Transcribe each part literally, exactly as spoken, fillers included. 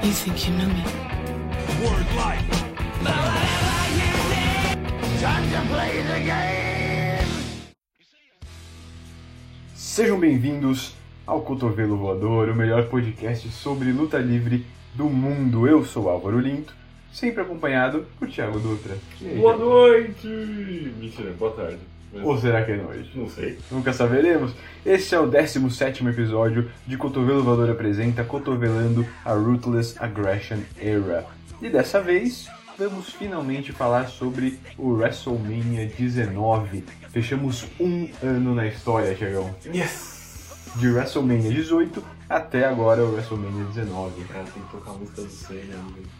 You think you know me? Word life. Time to play the game. Sejam bem-vindos ao Cotovelo Voador, o melhor podcast sobre luta livre do mundo. Eu sou Álvaro Linto, sempre acompanhado por Thiago Dutra. Boa noite! Mentira, boa tarde. Mas... Ou será que é noite? Não sei. Nunca saberemos. Este é o décimo sétimo episódio de Cotovelo Voador apresenta Cotovelando a Ruthless Aggression Era. E dessa vez, vamos finalmente falar sobre o WrestleMania dezenove. Fechamos um ano na história, Thiagão. Yes! De WrestleMania dezoito até agora o WrestleMania dezenove. Cara, tem que tocar a música do Senna,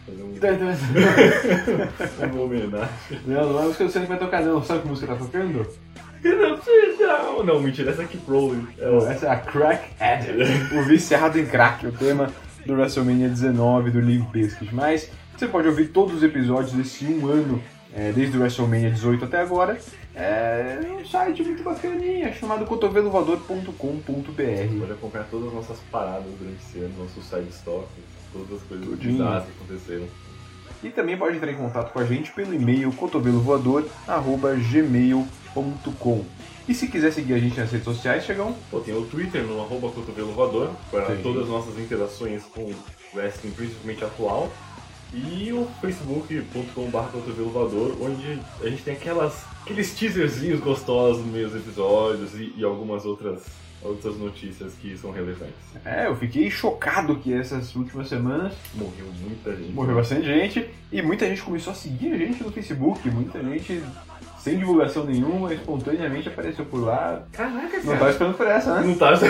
fazer um... uma homenagem. Não, não é a música do Senna que vai tocar não. Sabe que música tá tocando? Não, não, não, mentira, essa aqui pro. É... Essa é a Crack Addict, o viciado em crack, o tema do WrestleMania dezenove do Limp Bizkit. Mas você pode ouvir todos os episódios desse um ano, é, desde o WrestleMania dezoito até agora, é um site muito bacaninha chamado cotovelo voador ponto com ponto b r. Pode acompanhar todas as nossas paradas durante esse ano, nossos side stock, todas as coisas Tudinho. bizarras que aconteceram. E também pode entrar em contato com a gente pelo e-mail cotovelo voador arroba gmail ponto com. E se quiser seguir a gente nas redes sociais, Chegão? Pô, tem o Twitter no arroba cotovelo voador, para Sim. todas as nossas interações com o wrestling, principalmente atual. E o facebook ponto com barra cotovelo voador, onde a gente tem aquelas, aqueles teaserzinhos gostosos no meio dos episódios e, e algumas outras, outras notícias que são relevantes. É, eu fiquei chocado que essas últimas semanas Morreu muita gente. morreu bastante gente e muita gente começou a seguir a gente no Facebook, muita gente sem divulgação nenhuma, espontaneamente apareceu por lá. Caraca, cara. Não tava esperando por essa, né? Não tava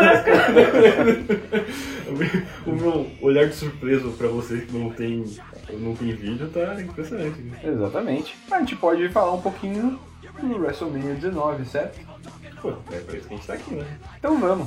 O meu olhar de surpresa pra vocês que não tem, não tem vídeo tá impressionante. Né? Exatamente. A gente pode falar um pouquinho do WrestleMania dezenove, certo? Pô, é pra isso que a gente tá aqui, né? Então vamos.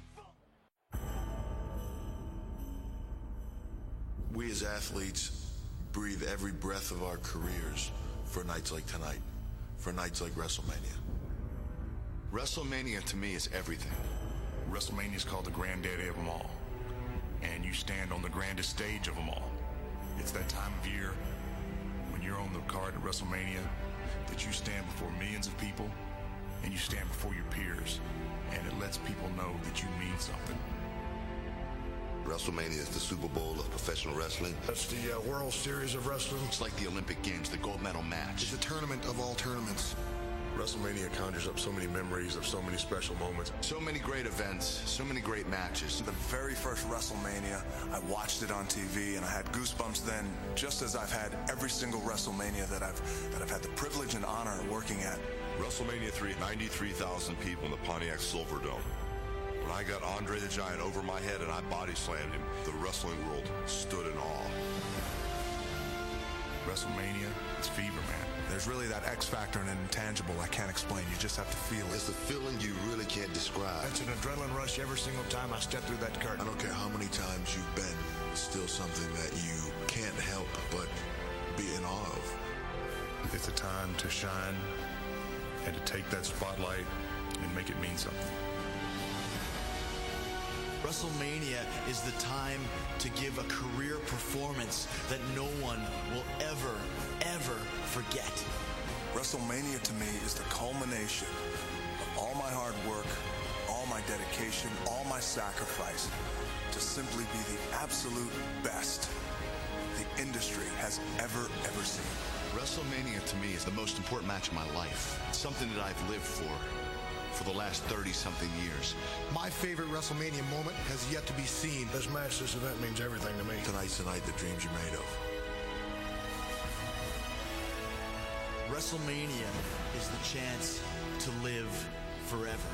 We as athletes breathe every breath of our careers for nights like tonight, for nights like WrestleMania. WrestleMania to me is everything. WrestleMania is called the granddaddy of them all. And you stand on the grandest stage of them all. It's that time of year when you're on the card at WrestleMania that you stand before millions of people and you stand before your peers and it lets people know that you mean something. WrestleMania is the Super Bowl of professional wrestling. That's the uh, World Series of Wrestling. It's like the Olympic Games, the gold medal match. It's the tournament of all tournaments. WrestleMania conjures up so many memories of so many special moments. So many great events, so many great matches. The very first WrestleMania, I watched it on T V and I had goosebumps then, just as I've had every single WrestleMania that I've that I've had the privilege and honor of working at. WrestleMania three, ninety-three thousand people in the Pontiac Silverdome. When I got Andre the Giant over my head and I body slammed him, the wrestling world stood in awe. WrestleMania is fever, man. There's really that X factor and an intangible I can't explain. You just have to feel it. It's a feeling you really can't describe. It's an adrenaline rush every single time I step through that I curtain. don't care how many times you've been, it's still something that you can't help but be in awe of. It's a time to shine and to take that spotlight and make it mean something. WrestleMania is the time to give a career performance that no one will ever, ever forget. WrestleMania to me is the culmination of all my hard work, all my dedication, all my sacrifice to simply be the absolute best the industry has ever, ever seen. WrestleMania to me is the most important match of my life. It's something that I've lived for for the last thirty-something years. My favorite WrestleMania moment has yet to be seen. This match, this event means everything to me. Tonight's the night the dreams are made of. WrestleMania is the chance to live forever.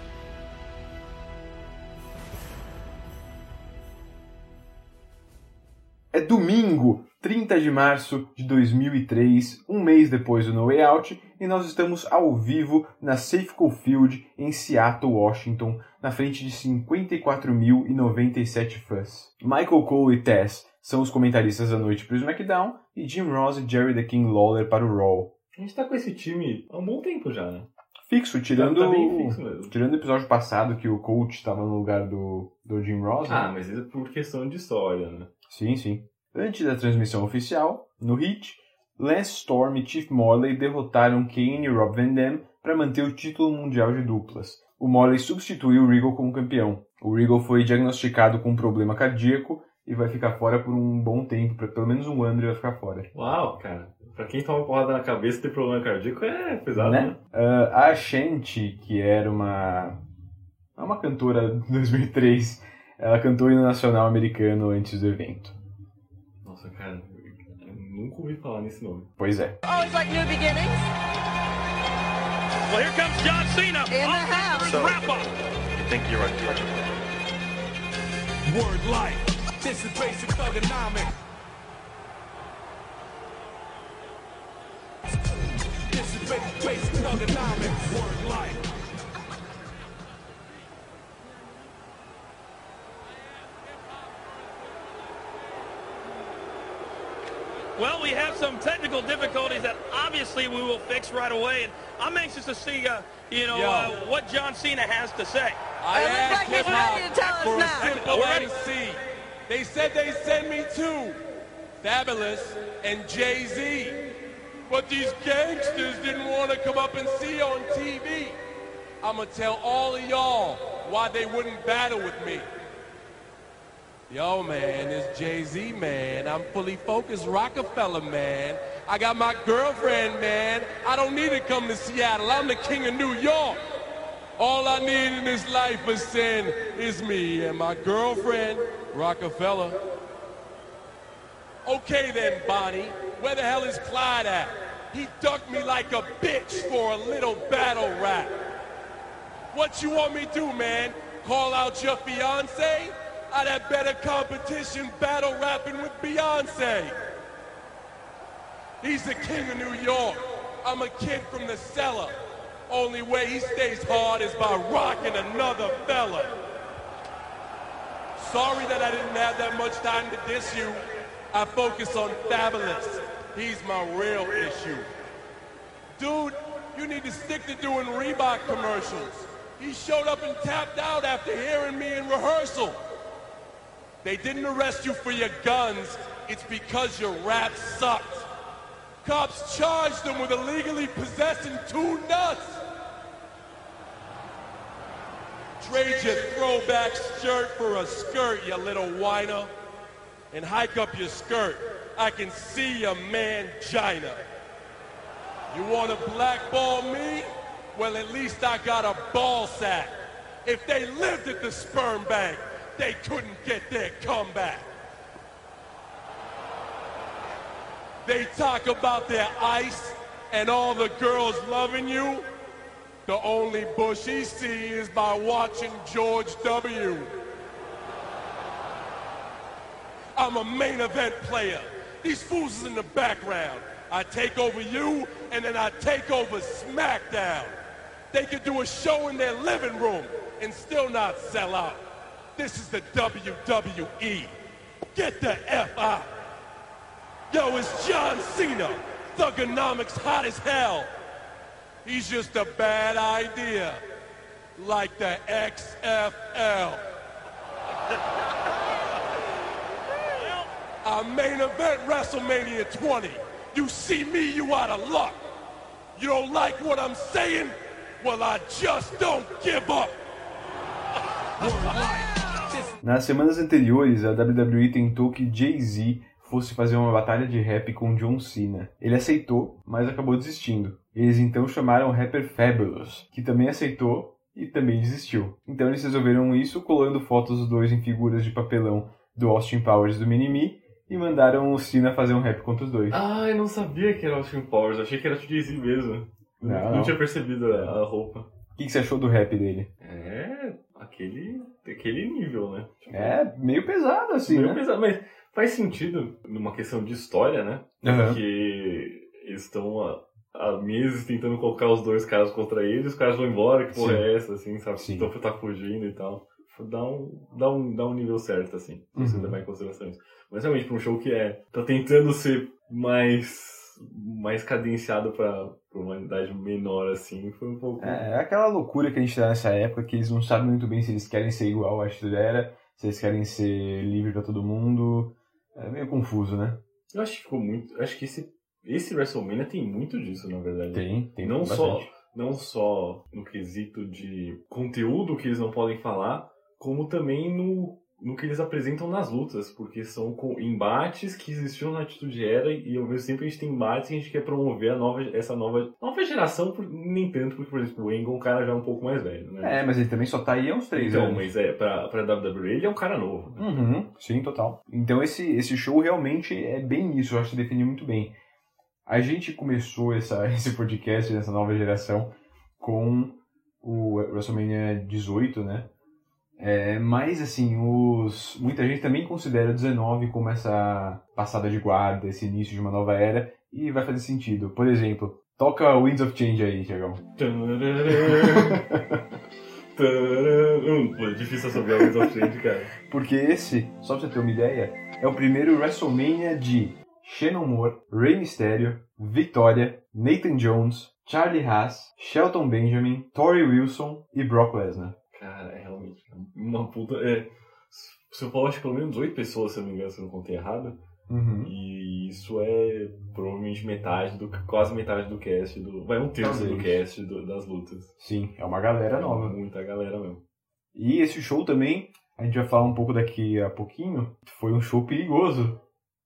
É domingo, trinta de março de dois mil e três, um mês depois do No Way Out, e nós estamos ao vivo na Safeco Field, em Seattle, Washington, na frente de cinquenta e quatro mil e noventa e sete fãs. Michael Cole e Taz são os comentaristas da noite para o SmackDown, e Jim Ross e Jerry the King Lawler para o Raw. A gente tá com esse time há um bom tempo já, né? Fixo, tirando, tá bem fixo mesmo. tirando o episódio passado que o coach estava no lugar do, do Jim Ross. Ah, né? mas isso é por questão de história, né? Sim, sim. Antes da transmissão oficial, no Heat, Lance Storm e Chief Morley derrotaram Kane e Rob Van Dam para manter o título mundial de duplas. O Morley substituiu o Regal como campeão. O Regal foi diagnosticado com um problema cardíaco e vai ficar fora por um bom tempo, pra pelo menos um ano ele vai ficar fora. Uau, cara. Pra quem toma porrada na cabeça e tem problema cardíaco é pesado, né? né? Uh, a Shanti, que era uma, uma cantora de dois mil e três, ela cantou o hino nacional americano antes do evento. Nossa, cara, eu nunca ouvi falar nesse nome. Pois é. Always like new beginnings. Well, here comes John Cena. In the house. So, wrap up. You think you're untouchable? Word life. This is basic thugonomics. This is basic, basic thugonomics. Word life. Well, we have some technical difficulties that obviously we will fix right away, and I'm anxious to see, uh, you know, uh, what John Cena has to say. I it looks like he's ready to tell us for now. a simple M C. They said they sent me to Fabulous and Jay-Z, but these gangsters didn't want to come up and see on T V. I'm gonna tell all of y'all why they wouldn't battle with me. Yo, man, this Jay-Z, man. I'm fully focused Rockefeller, man. I got my girlfriend, man. I don't need to come to Seattle. I'm the king of New York. All I need in this life of sin is me and my girlfriend, Rockefeller. Okay then, Bonnie, where the hell is Clyde at? He ducked me like a bitch for a little battle rap. What you want me to do, man? Call out your fiance? I'd have better competition battle rapping with Beyonce. He's the king of New York. I'm a kid from the cellar. Only way he stays hard is by rocking another fella. Sorry that I didn't have that much time to diss you. I focus on Fabulous. He's my real issue. Dude, you need to stick to doing Reebok commercials. He showed up and tapped out after hearing me in rehearsal. They didn't arrest you for your guns. It's because your rap sucked. Cops charged them with illegally possessing two nuts. Trade your throwback shirt for a skirt, you little whiner. And hike up your skirt. I can see your mangina. You want to blackball me? Well, at least I got a ball sack. If they lived at the sperm bank, they couldn't get their comeback. They talk about their ice and all the girls loving you. The only bush he see is by watching George W. I'm a main event player. These fools is in the background. I take over you, and then I take over SmackDown. They could do a show in their living room and still not sell out. This is the W W E. Get the F out. Yo, it's John Cena. Thugonomics hot as hell. He's just a bad idea. Like the X F L. I main event WrestleMania twenty. You see me, you out of luck. You don't like what I'm saying? Well, I just don't give up. Nas semanas anteriores, a W W E tentou que Jay-Z fosse fazer uma batalha de rap com John Cena. Ele aceitou, mas acabou desistindo. Eles então chamaram o rapper Fabulous, que também aceitou e também desistiu. Então eles resolveram isso colando fotos dos dois em figuras de papelão do Austin Powers e do Mini-Me e mandaram o Cena fazer um rap contra os dois. Ah, eu não sabia que era Austin Powers, achei que era o Jay-Z mesmo. Não, não, não. não tinha percebido a, a roupa. O que, que você achou do rap dele? É, aquele, aquele nível, né? Tipo, é, meio pesado assim, meio né? pesado, mas faz sentido numa questão de história, né? Uhum. Porque eles estão há, há meses tentando colocar os dois caras contra eles, os caras vão embora, que porra Sim. é essa, assim, sabe? Sim. Então tá fugindo e tal. Dá um, dá um, dá um nível certo, assim, se você levar em consideração isso. Mas realmente, pra um show que é, tá tentando ser mais, mais cadenciado pra, pra uma idade menor, assim, foi um pouco... É, é aquela loucura que a gente tá nessa época, que eles não sabem muito bem se eles querem ser igual a Attitude Era, se eles querem ser livre pra todo mundo. É meio confuso, né? Eu acho que ficou muito... Acho que esse, esse WrestleMania tem muito disso, na verdade. Tem, tem não bastante. só Não só no quesito de conteúdo que eles não podem falar, como também no, no que eles apresentam nas lutas, porque são com embates que existiam na Atitude Era e ao mesmo tempo a gente tem embates que a gente quer promover a nova, essa nova, nova geração, por, nem tanto, porque, por exemplo, o Angle é um cara já um pouco mais velho, né? É, mas ele também só tá aí há uns três então, anos. mas é, pra, pra W W E ele é um cara novo. Né? Uhum, sim, total. Então esse, esse show realmente é bem isso, eu acho que definiu muito bem. A gente começou essa, esse podcast dessa nova geração com o WrestleMania dezoito, né? É, mas, assim, os, muita gente também considera o dezenove como essa passada de guarda, esse início de uma nova era, e vai fazer sentido. Por exemplo, toca Winds of Change aí, Thiagão. Hum, é difícil saber o Winds of Change, cara. Porque esse, só pra você ter uma ideia, é o primeiro WrestleMania de Shannon Moore, Rey Mysterio, Victoria, Nathan Jones, Charlie Haas, Shelton Benjamin, Torrie Wilson e Brock Lesnar. Cara, é realmente uma puta... É, se eu falar, acho que pelo menos oito pessoas, se eu não me engano, se eu não contei errado. Uhum. E isso é provavelmente metade, do, quase metade do cast. Do, vai um terço Talvez. do cast do, das lutas. Sim, é uma galera nova. Muita galera mesmo. E esse show também, a gente vai falar um pouco daqui a pouquinho, foi um show perigoso.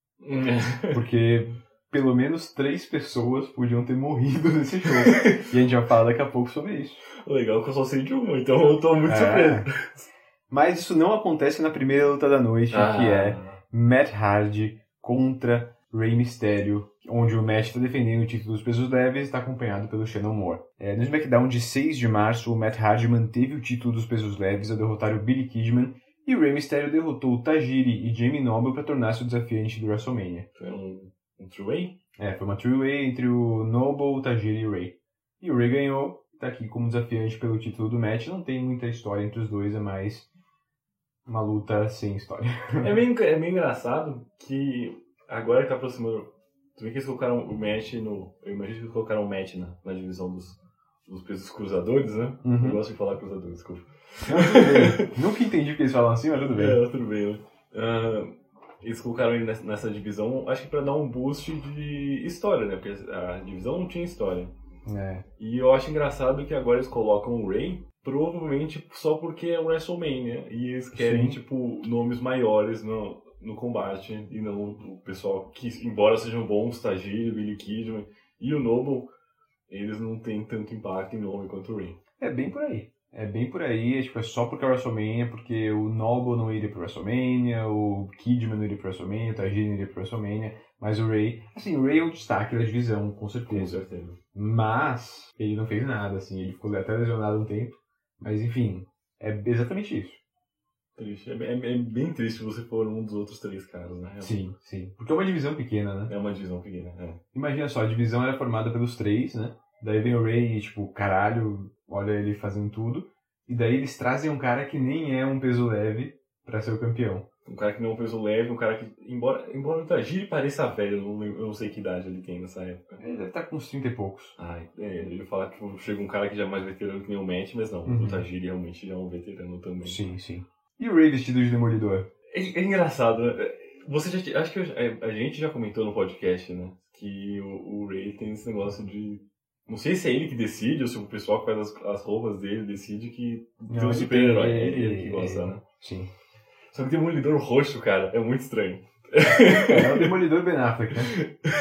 Porque pelo menos três pessoas podiam ter morrido nesse show. E a gente vai falar daqui a pouco sobre isso. Legal que eu só sei de uma, então eu tô muito é. surpreso. Mas isso não acontece na primeira luta da noite, ah. que é Matt Hardy contra Rey Mysterio, onde o Matt está defendendo o título dos pesos leves e está acompanhado pelo Shannon Moore. É, no SmackDown de seis de março, o Matt Hardy manteve o título dos pesos leves ao derrotar o Billy Kidman, e o Rey Mysterio derrotou o Tajiri e Jamie Noble para tornar-se o desafiante do WrestleMania. Foi um, um three-way? É, foi uma three-way entre o Noble, o Tajiri e o Rey. E o Rey ganhou, tá aqui como desafiante pelo título do match. Não tem muita história entre os dois, é mais uma luta sem história. É meio, é meio engraçado que agora que tá aproximando... Tu vê que eles colocaram o match no... Eu imagino que eles colocaram o match na, na divisão dos, dos pesos cruzadores, né? Uhum. Eu gosto de falar cruzadores, desculpa. Não, tudo bem. Nunca entendi o que eles falam assim, mas tudo bem. É, tudo bem, né? Uh, eles colocaram ele nessa, nessa divisão, acho que pra dar um boost de história, né? Porque a divisão não tinha história. É. E eu acho engraçado que agora eles colocam o Rey, provavelmente só porque é o WrestleMania. E eles querem, Sim. tipo, nomes maiores no, no combate. E não o pessoal que, embora sejam bons, Tajiri, Billy Kidman e o Noble, eles não têm tanto impacto em nome quanto o Rey. É bem por aí. É bem por aí, é, tipo, é só porque é o WrestleMania, porque o Noble não iria pro WrestleMania, o Kidman não iria pro WrestleMania, o Tajiri não iria pro WrestleMania, mas o Rey... Assim, o Rey é o destaque da divisão, com certeza. Com certeza. Mas ele não fez nada, assim, ele ficou até lesionado um tempo, mas enfim, é exatamente isso. Triste. É, é, é bem triste você for um dos outros três caras, né? Sim, sim. Porque é uma divisão pequena, né? É uma divisão pequena, é. Imagina só, a divisão era formada pelos três, né? Daí vem o Rey e, tipo, caralho, olha ele fazendo tudo. E daí eles trazem um cara que nem é um peso leve pra ser o campeão. Um cara que não é um peso leve, um cara que, embora, embora o Tajiri pareça velho, eu não, eu não sei que idade ele tem nessa época. Ele deve estar com uns trinta e poucos. Ai, é, eu ia falar que chega um cara que já é mais veterano que nem o Matt, mas não, uhum. O Tajiri realmente já é um veterano também. Sim, sim. E o Rey vestido de Demolidor? É, é engraçado, né? Você já, acho que eu, a gente já comentou no podcast, né? Que o, o Rey tem esse negócio de... Não sei se é ele que decide ou se o pessoal que faz as, as roupas dele decide que tem um super-herói. É ele, ele que gosta, né? Sim. Só que o Demolidor roxo, cara, é muito estranho. É o Demolidor Ben Affleck, né?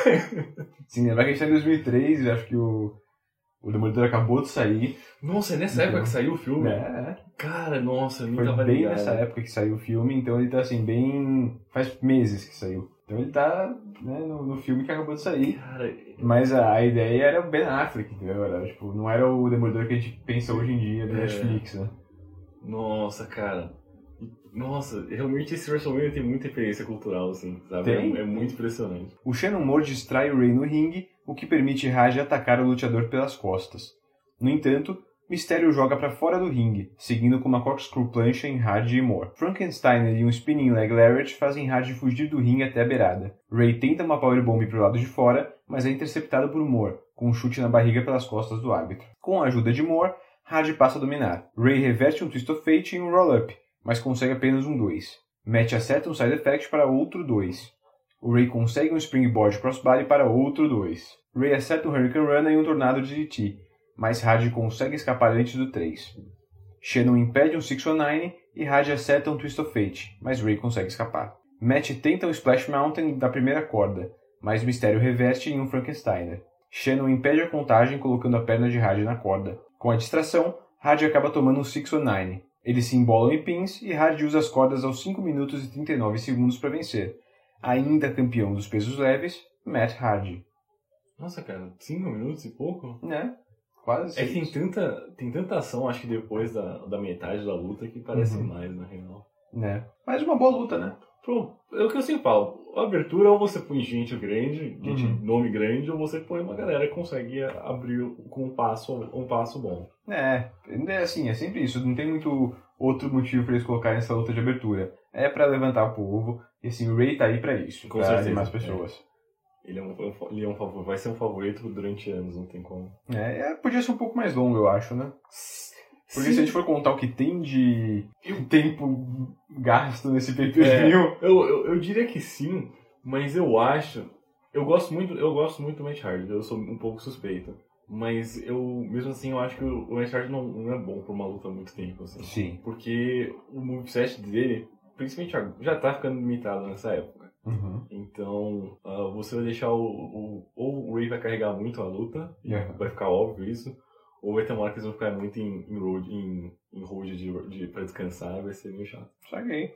Sim, lembrar que a gente tá em dois mil e três e acho que o, o Demolidor acabou de sair. Nossa, é nessa então, época que saiu o filme? É, é. Cara, nossa, eu nem Foi tava bem ligado. nessa época que saiu o filme, então ele tá assim, bem... Faz meses que saiu. Então ele tá, né, no, no filme que acabou de sair. Cara, mas a, a ideia era o Ben Affleck, entendeu? Era, tipo, não era o Demolidor que a gente pensa hoje em dia do é. Netflix, né? Nossa, cara. Nossa, realmente esse WrestleMania tem muita referência cultural, assim, sabe? Tem? É, é muito impressionante. O Shannon Moore distrai o Rey no ringue, o que permite Raj atacar o lutador pelas costas. No entanto, Mysterio joga para fora do ringue, seguindo com uma corkscrew plancha em Hardy e Moore. Frankenstein e um spinning leg Lariat fazem Hardy fugir do ringue até a beirada. Rey tenta uma powerbomb pro lado de fora, mas é interceptado por Moore, com um chute na barriga pelas costas do árbitro. Com a ajuda de Moore, Hardy passa a dominar. Rey reverte um Twist of Fate em um roll-up, mas consegue apenas um dois. Matt acerta um side effect para outro dois. O Ray consegue um Springboard Crossbody para outro dois. Ray acerta um Hurricane Run e um Tornado de D D T, mas Hardy consegue escapar antes do três. Shannon impede um seis um nove e Hardy acerta um Twist of Fate, mas Ray consegue escapar. Matt tenta um Splash Mountain da primeira corda, mas Mistério reverte em um Frankensteiner. Shannon impede a contagem colocando a perna de Hardy na corda. Com a distração, Hardy acaba tomando um seis um nove. Eles se embolam em pins e Hardy usa as cordas aos cinco minutos e trinta e nove segundos para vencer. Ainda campeão dos pesos leves, Matt Hardy. Nossa, cara, cinco minutos e pouco? Né? Quase. É que tem tanta, tem tanta ação, acho que depois da, da metade da luta, que parece Uhum. mais, na real. Né? Mas uma boa luta, né? Pô, é o que eu sempre falo. A abertura, ou você põe gente grande, gente Uhum. nome grande, ou você põe uma galera que consegue abrir com um passo, um passo bom. É, é assim, é sempre isso. Não tem muito outro motivo para eles colocarem essa luta de abertura. É para levantar o povo. E assim, o Ray tá aí para isso. Com pra certeza, animar as pessoas. É. Ele, é um, ele é um favor, vai ser um favorito durante anos, não tem como. É, é, podia ser um pouco mais longo, eu acho, né? Porque Sim. se a gente for contar o que tem de tempo gasto nesse É, pay-per-view... eu, eu, eu diria que sim, mas eu acho... Eu gosto muito, eu gosto muito do Matt Hardy, eu sou um pouco suspeito. Mas eu, mesmo assim, eu acho que o Matt Hardy não, não é bom pra uma luta há muito tempo, assim. Sim. Porque o moveset dele, principalmente agora, já tá ficando limitado nessa época. Uhum. Então, uh, você vai deixar o, o... Ou o Ray vai carregar muito a luta, e Uhum. vai ficar óbvio isso. Ou vai ter uma hora que eles vão ficar muito em, em road, em, em hold de, de, pra descansar, vai ser meio chato. Saquei.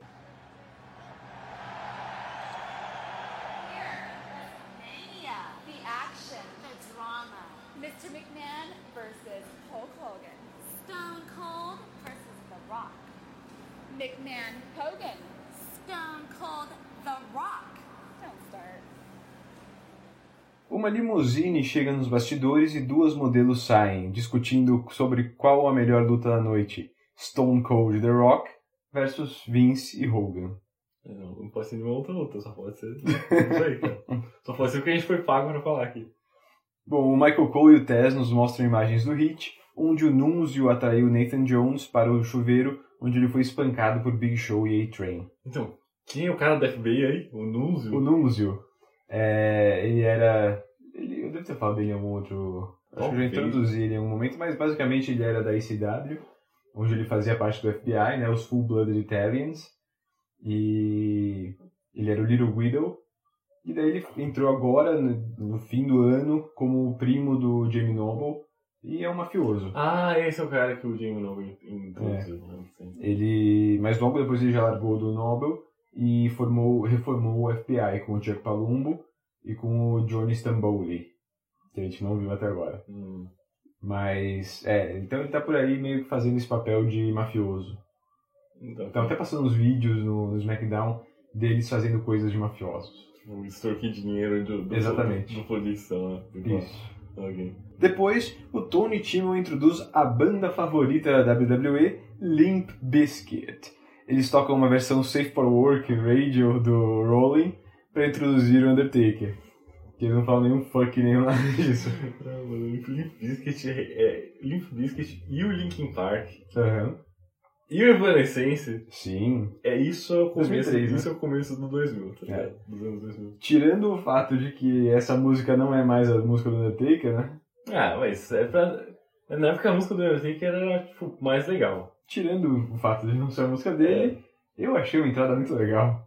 Mania, the action, the drama. Mister McMahon versus Hulk Hogan. Stone Cold versus The Rock. McMahon Hogan. Stone Cold The Rock. Don't start. Uma limusine chega nos bastidores e duas modelos saem, discutindo sobre qual a melhor luta da noite. Stone Cold The Rock versus Vince e Hogan. Não, não pode ser nenhuma outra luta, só pode ser isso aí, cara. Só pode ser o que a gente foi pago pra falar aqui. Bom, o Michael Cole e o Taz nos mostram imagens do Hit, onde o Nunzio atraiu Nathan Jones para o chuveiro, onde ele foi espancado por Big Show e A-Train. Então, quem é o cara da F B I aí? O Nunzio? O Nunzio, é, ele era... Ele, eu devo ter falado dele em algum outro... Acho que eu já introduzi ele em algum momento, mas basicamente ele era da A C W, onde ele fazia parte do F B I, né, os Full-Blooded Italians, e ele era o Little Widow, e daí ele entrou agora, no, no fim do ano, como o primo do Jamie Noble, e é um mafioso. Ah, esse é o cara que o Jamie Noble introduziu. Né? Ele, mas logo depois ele já largou do Noble e formou, reformou o F B I com o Chuck Palumbo e com o Johnny Stamboli, que a gente não viu até agora. Hum. Mas, é, então ele tá por aí meio que fazendo esse papel de mafioso. Então, Então até passando uns vídeos no, no SmackDown deles fazendo coisas de mafiosos. O extorquir dinheiro do, do, Exatamente. do, do polícia. Né? Isso. Okay. Depois, o Tony Timmon introduz a banda favorita da W W E, Limp Bizkit. Eles tocam uma versão Safe for Work Radio do Rolling para introduzir o Undertaker. Que eles não falam nenhum fuck nem nada disso. Ah, mano, Limp Bizkit é, é Limp Bizkit e o Linkin Park. Uhum. E o Evanescence. Sim. É isso, é o começo, dois mil e três, isso né? é o começo do dois mil, tá ligado? É. Dos anos dois mil. Tirando o fato de que essa música não é mais a música do Undertaker, né? Ah, mas é pra... Na época a música do Undertaker era, tipo, mais legal. Tirando o fato de não ser a música dele, é. Eu achei uma entrada muito legal.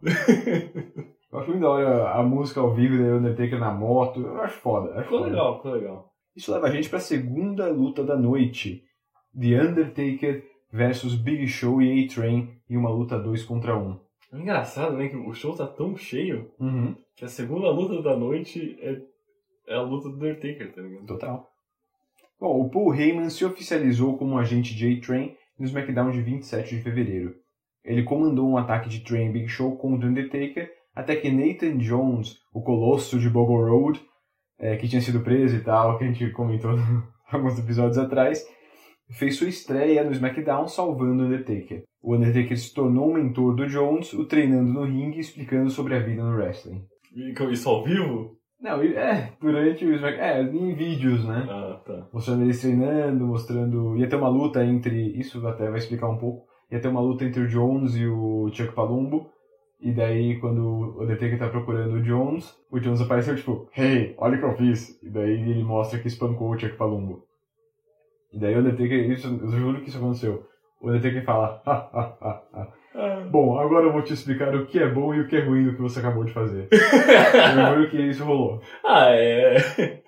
Eu acho muito da hora a música ao vivo do Undertaker na moto. Eu acho foda. Acho ficou foda. legal, ficou legal. Isso leva a gente pra segunda luta da noite. The Undertaker versus Big Show e A-Train em uma luta dois contra um. É engraçado, né, que o show tá tão cheio Uhum. que a segunda luta da noite é, é a luta do Undertaker, tá ligado? Total. Bom, o Paul Heyman se oficializou como agente de A-Train no SmackDown de vinte e sete de fevereiro. Ele comandou um ataque de Train Big Show contra o Undertaker até que Nathan Jones, o colosso de Bogo Road, é, que tinha sido preso e tal, que a gente comentou alguns episódios atrás, fez sua estreia no SmackDown salvando o Undertaker. O Undertaker se tornou um mentor do Jones, o treinando no ringue e explicando sobre a vida no wrestling. E isso ao vivo? Não, é, durante o SmackDown, é, em vídeos, né? Ah, tá. Mostrando eles treinando, mostrando... Ia ter uma luta entre... Isso até vai explicar um pouco. Ia ter uma luta entre o Jones e o Chuck Palumbo. E daí, quando o Undertaker tá procurando o Jones, o Jones apareceu tipo, hey, olha o que eu fiz. E daí ele mostra que espancou o Chuck Palumbo. E daí o Undertaker, isso, eu juro que isso aconteceu. O Undertaker fala, ha, ha, ha, ha. Bom, agora eu vou te explicar o que é bom e o que é ruim do que você acabou de fazer. Eu juro que isso rolou. Ah, é...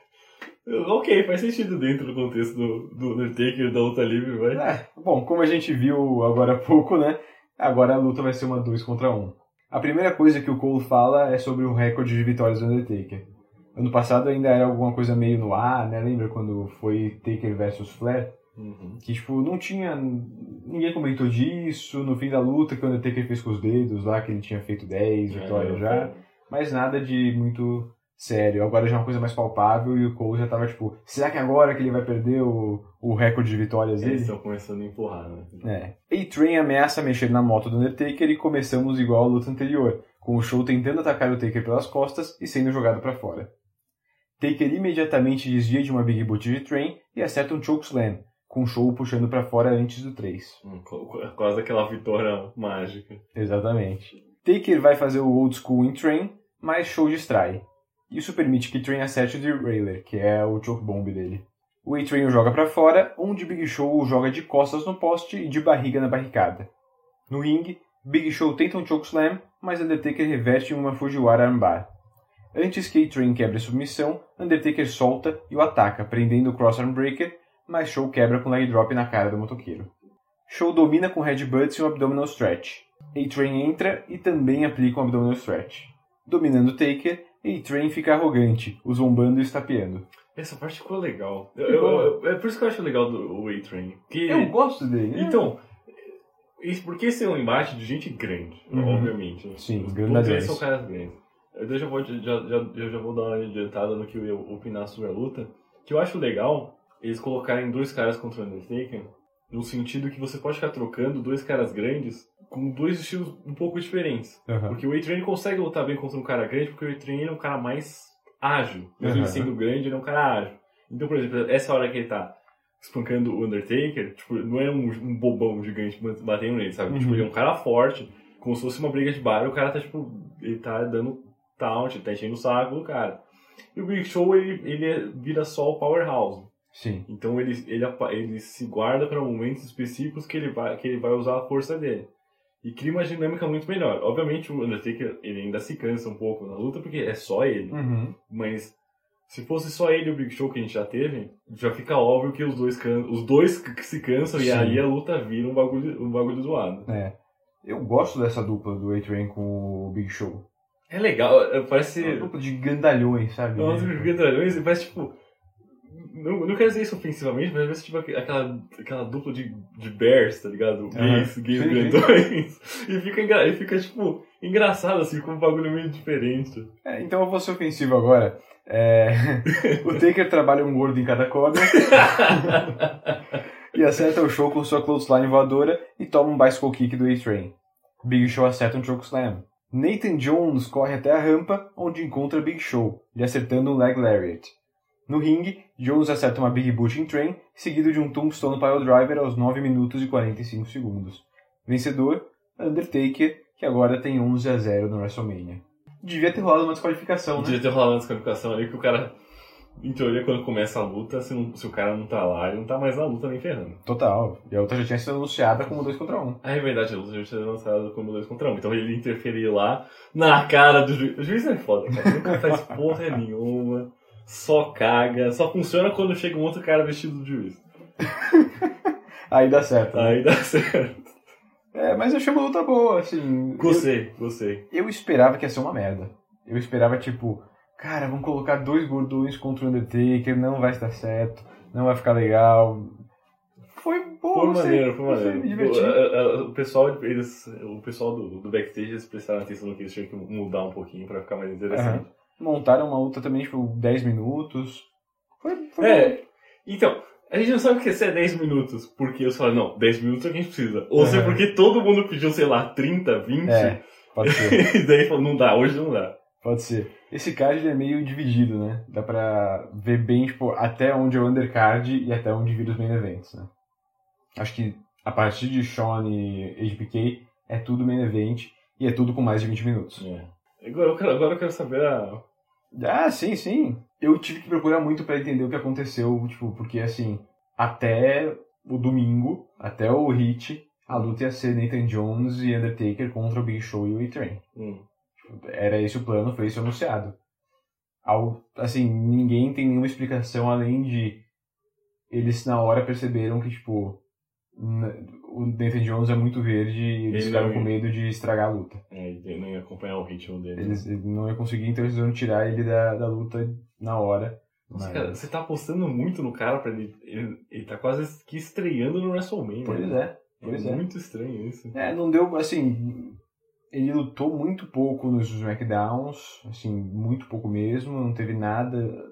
Ok, faz sentido dentro do contexto do, do Undertaker da luta livre, vai. É, bom, como a gente viu agora há pouco, né? Agora a luta vai ser uma dois contra um. A primeira coisa que o Cole fala é sobre o recorde de vitórias do Undertaker. Ano passado ainda era alguma coisa meio no ar, né? Lembra quando foi Taker versus Flair? Uhum. Que, tipo, não tinha... Ninguém comentou disso. No fim da luta, que o Undertaker fez com os dedos lá, que ele tinha feito dez vitórias é, já. Mas nada de muito sério. Agora já é uma coisa mais palpável e o Cole já tava, tipo... Será que agora que ele vai perder o, o recorde de vitórias dele? Eles estão começando a empurrar, né? É. A-Train ameaça mexer na moto do Undertaker e começamos igual a luta anterior, com o Show tentando atacar o Taker pelas costas e sendo jogado pra fora. Taker imediatamente desvia de uma Big Boot de Train e acerta um Chokeslam, com o Show puxando pra fora antes do três. Hum, quase aquela vitória mágica. Exatamente. Taker vai fazer o Old School em Train, mas Show distrai. Isso permite que Train acerte o Derailleur, que é o choke bomb dele. O A-Train o joga pra fora, onde Big Show o joga de costas no poste e de barriga na barricada. No ringue, Big Show tenta um chokeslam, mas Undertaker reverte em uma Fujiwara armbar. Antes que A-Train quebre a submissão, Undertaker solta e o ataca, prendendo o Crossarm Breaker, mas Show quebra com leg drop na cara do motoqueiro. Show domina com headbutts e um abdominal stretch. A-Train entra e também aplica um abdominal stretch. Dominando Taker, A-Train fica arrogante, o zombando e estapeando. Essa parte ficou legal. Eu, eu, eu, é por isso que eu acho legal do o A-Train. Eu gosto dele. Então, isso, porque esse é um embate de gente grande, uhum. obviamente. Sim, todos eles são caras grandes. Eu já vou, já, já, eu já vou dar uma adiantada no que eu ia opinar sobre a luta. Que eu acho legal eles colocarem dois caras contra o Undertaker, no sentido que você pode ficar trocando dois caras grandes com dois estilos um pouco diferentes. Uhum. Porque o A-Train consegue lutar bem contra um cara grande, porque o A-Train é um cara mais ágil. Mesmo uhum. ele sendo grande, ele é um cara ágil. Então, por exemplo, essa hora que ele tá espancando o Undertaker, tipo, não é um, um bobão gigante batendo nele, sabe? Uhum. Tipo, ele é um cara forte, como se fosse uma briga de bar, e o cara tá, tipo, ele tá dando taunt, ele tá enchendo o saco do cara. E o Big Show, ele, ele vira só o powerhouse. Sim. Então ele, ele, ele se guarda para momentos específicos que ele, vai, que ele vai usar a força dele. E cria uma dinâmica muito melhor. Obviamente o Undertaker ele ainda se cansa um pouco na luta, porque é só ele. Uhum. Mas se fosse só ele e o Big Show que a gente já teve, já fica óbvio que os dois, can... os dois se cansam. Sim. E aí a luta vira um bagulho, um bagulho zoado. É. Eu gosto dessa dupla do A-Train com o Big Show. É legal, parece... É uma dupla de grandalhões, sabe? É uma dupla de grandalhões e parece tipo... Não, não quero dizer isso ofensivamente, mas parece tipo aquela, aquela dupla de, de bears, tá ligado? Gays, uhum. gays grandões. E fica, engra... e fica, tipo, engraçado, assim, com um bagulho meio diferente. É, então eu vou ser ofensivo agora. É... o Taker trabalha um gordo em cada corda. E acerta o Show com sua clothesline voadora e toma um bicycle kick do A-Train. Big Show acerta um chokeslam. Nathan Jones corre até a rampa, onde encontra Big Show, lhe acertando um leg lariat. No ringue, Jones acerta uma Big Boot em Train, seguido de um Tombstone Piledriver aos nove minutos e quarenta e cinco segundos. Vencedor, Undertaker, que agora tem onze a zero no WrestleMania. Devia ter rolado uma desqualificação, né? Devia ter rolado uma desqualificação ali, que o cara, em teoria, quando começa a luta, se, não, se o cara não tá lá, ele não tá mais na luta nem ferrando. Total. E a luta já tinha sido anunciada como dois contra um. Ah, é verdade, a luta já tinha sido anunciada como dois contra um. Então ele interferiu lá na cara do juiz. O juiz é foda, cara. Nunca faz porra nenhuma. Só caga, só funciona quando chega um outro cara vestido de juiz. Aí dá certo. Né? Aí dá certo. É, mas eu achei uma luta boa, assim. Gostei, eu, gostei. Eu esperava que ia ser uma merda. Eu esperava, tipo, cara, vamos colocar dois gordões contra o Undertaker, não vai estar certo, não vai ficar legal. Foi bom, Foi maneiro, foi maneiro. Foi divertido. O, o pessoal, eles, o pessoal do, do backstage, eles prestaram atenção no que eles tinham que mudar um pouquinho pra ficar mais interessante. Uhum. Montaram uma luta também, tipo, dez minutos. Foi, foi é, bom. Então, a gente não sabe o que é dez minutos, porque eles falaram, não, dez minutos é o que a gente precisa. Ou seja, uhum. porque todo mundo pediu, sei lá, trinta, vinte. É, pode ser. E daí falou, não dá, hoje não dá. Pode ser. Esse card é meio dividido, né? Dá pra ver bem, tipo, até onde é o undercard e até onde vira os main events, né? Acho que a partir de Shawn e H B K é tudo main event. e é tudo com mais de vinte minutos. É. Agora, eu quero, agora eu quero saber a... Ah, sim, sim. Eu tive que procurar muito pra entender o que aconteceu, tipo, porque assim, até o domingo, até o Hit, a luta ia ser Nathan Jones e Undertaker contra o Big Show e o A-Train. Hum. Era esse o plano, foi isso anunciado. Ao, assim, ninguém tem nenhuma explicação além de eles na hora perceberam que, tipo, o Nathan Jones é muito verde e eles Ele ficaram não... com medo de estragar a luta. É, ele não ia acompanhar o ritmo dele. Eles ele não ia conseguir, então eles iam tirar ele da, da luta na hora. Nossa, mas... cara, você tá apostando muito no cara pra ele, ele... Ele tá quase que estreando no WrestleMania. Pois né? é, pois é. é. Muito estranho isso. É, não deu, assim... Ele lutou muito pouco nos SmackDowns, assim, muito pouco mesmo, não teve nada...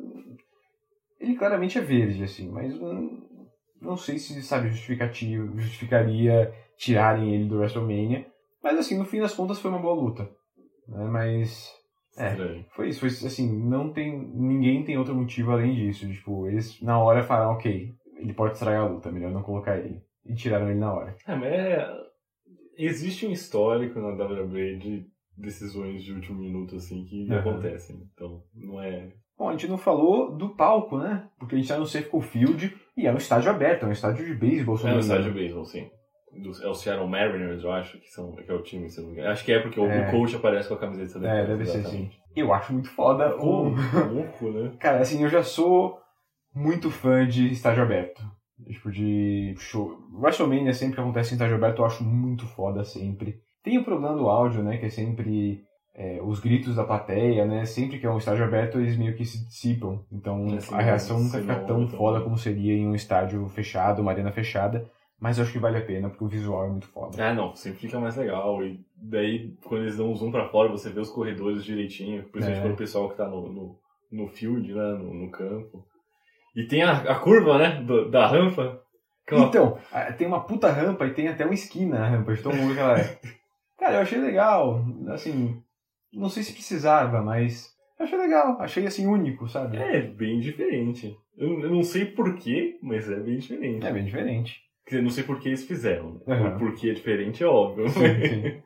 Ele claramente é verde, assim, mas... Não... Não sei se, sabe, justificativo, justificaria tirarem ele do WrestleMania. Mas, assim, no fim das contas foi uma boa luta. Né? Mas, é, foi isso. Foi, assim, não tem, ninguém tem outro motivo além disso. Tipo, eles, na hora, falaram, ok, ele pode estragar a luta, melhor não colocar ele. E tiraram ele na hora. É, mas é... Existe um histórico na W W E de decisões de último minuto, assim, que uhum. acontecem. Então, não é... Bom, a gente não falou do palco, né? Porque a gente tá no Safeco Field e é um estádio aberto, é um estádio de beisebol. É um estádio de beisebol, sim. É o Seattle Mariners, eu acho, que, são, que é o time, se não me engano. Acho que é porque é. o coach aparece com a camiseta dele. É, deve exatamente. ser, sim. Eu acho muito foda. Pô, o... louco, né? Cara, assim, eu já sou muito fã de estádio aberto. Tipo, de show. WrestleMania, sempre que acontece em estádio aberto, eu acho muito foda, sempre. Tem o problema do áudio, né, que é sempre... É, os gritos da plateia, né? Sempre que é um estádio aberto, eles meio que se dissipam. Então, é, a reação nunca fica tão foda como seria em um estádio fechado, uma arena fechada. Mas eu acho que vale a pena, porque o visual é muito foda. Ah, não. Sempre fica mais legal. E daí, quando eles dão um zoom pra fora, você vê os corredores direitinho. Principalmente é. para o pessoal que tá no, no, no field, né? No, no campo. E tem a, a curva, né? Do, da rampa. Uma... Então, tem uma puta rampa e tem até uma esquina na rampa. De tão longe que ela é. Cara, eu achei legal. Assim... Não sei se precisava, mas achei legal, achei assim único, sabe? É, bem diferente. Eu, eu não sei porquê, mas é bem diferente. É bem diferente. Quer dizer, não sei por que eles fizeram. Uhum. O porquê é diferente é óbvio. Sim, sim.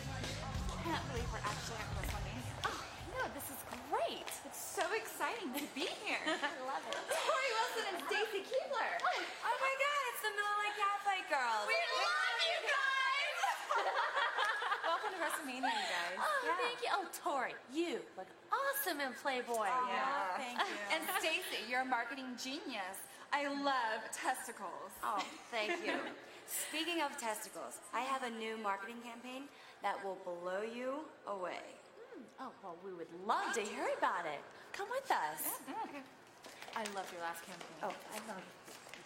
WrestleMania, you guys. Oh, yeah. Thank you. Oh, Tori, you look awesome in Playboy. Oh, yeah, thank you. And Stacey, you're a marketing genius. I love testicles. Oh, thank you. Speaking of testicles, I have a new marketing campaign that will blow you away. Mm. Oh, well, we would love to hear about it. Come with us. Yeah, okay. I love your last campaign. Oh, I love it.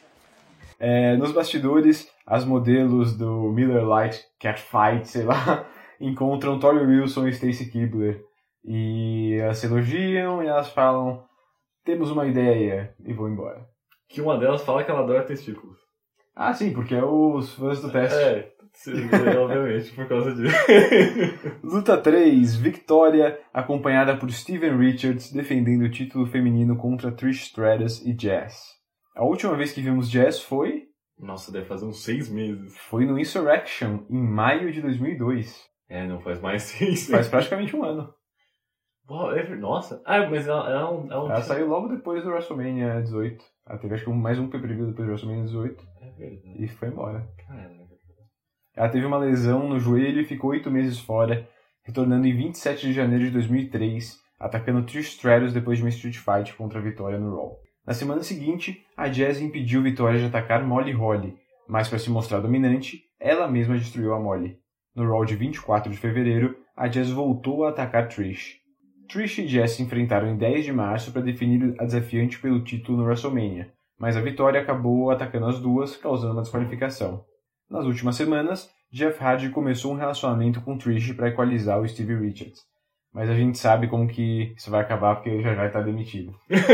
É, nos bastidores, as modelos do Miller Lite Catfight, sei lá, encontram Tori Wilson e Stacy Keibler. E elas se elogiam e elas falam, temos uma ideia, e vão embora. Que uma delas fala que ela adora testículos. Ah, sim, porque é os fãs do teste. É, sim, obviamente, por causa disso. Luta três, Victoria, acompanhada por Steven Richards, defendendo o título feminino contra Trish Stratus e Jazz. A última vez que vimos Jazz foi... Nossa, deve fazer uns seis meses. Foi no Insurrection, em maio de dois mil e dois. É, não faz mais seis. Faz praticamente um ano. Uau, é, nossa. Ah, mas ela, ela, ela, ela, ela saiu logo depois do WrestleMania dezoito. Ela teve acho que mais um pay-per-view depois do WrestleMania dezoito. É verdade. E foi embora. Caramba. Ela teve uma lesão no joelho e ficou oito meses fora, retornando em vinte e sete de janeiro de dois mil e três, atacando Trish Stratus depois de uma Street Fight contra a Vitória no Raw. Na semana seguinte, a Jazz impediu Vitória de atacar Molly Holly, mas para se mostrar dominante, ela mesma destruiu a Molly. No Raw de vinte e quatro de fevereiro, a Jazz voltou a atacar Trish. Trish e Jazz se enfrentaram em dez de março para definir a desafiante pelo título no WrestleMania, mas a Vitória acabou atacando as duas, causando uma desqualificação. Nas últimas semanas, Jeff Hardy começou um relacionamento com Trish para equalizar o Stevie Richards. Mas a gente sabe como que isso vai acabar porque ele já vai estar demitido.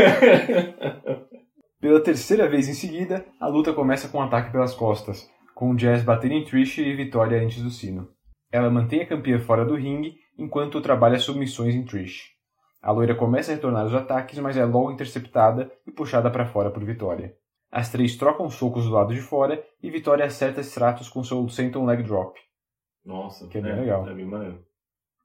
Pela terceira vez em seguida, a luta começa com um ataque pelas costas, com Jazz batendo em Trish e Vitória antes do sino. Ela mantém a campeã fora do ringue, enquanto trabalha submissões em Trish. A loira começa a retornar os ataques, mas é logo interceptada e puxada para fora por Vitória. As três trocam socos do lado de fora e Vitória acerta Stratus com seu Senton Leg Drop. Nossa, que é bem é, legal. É bem maneiro.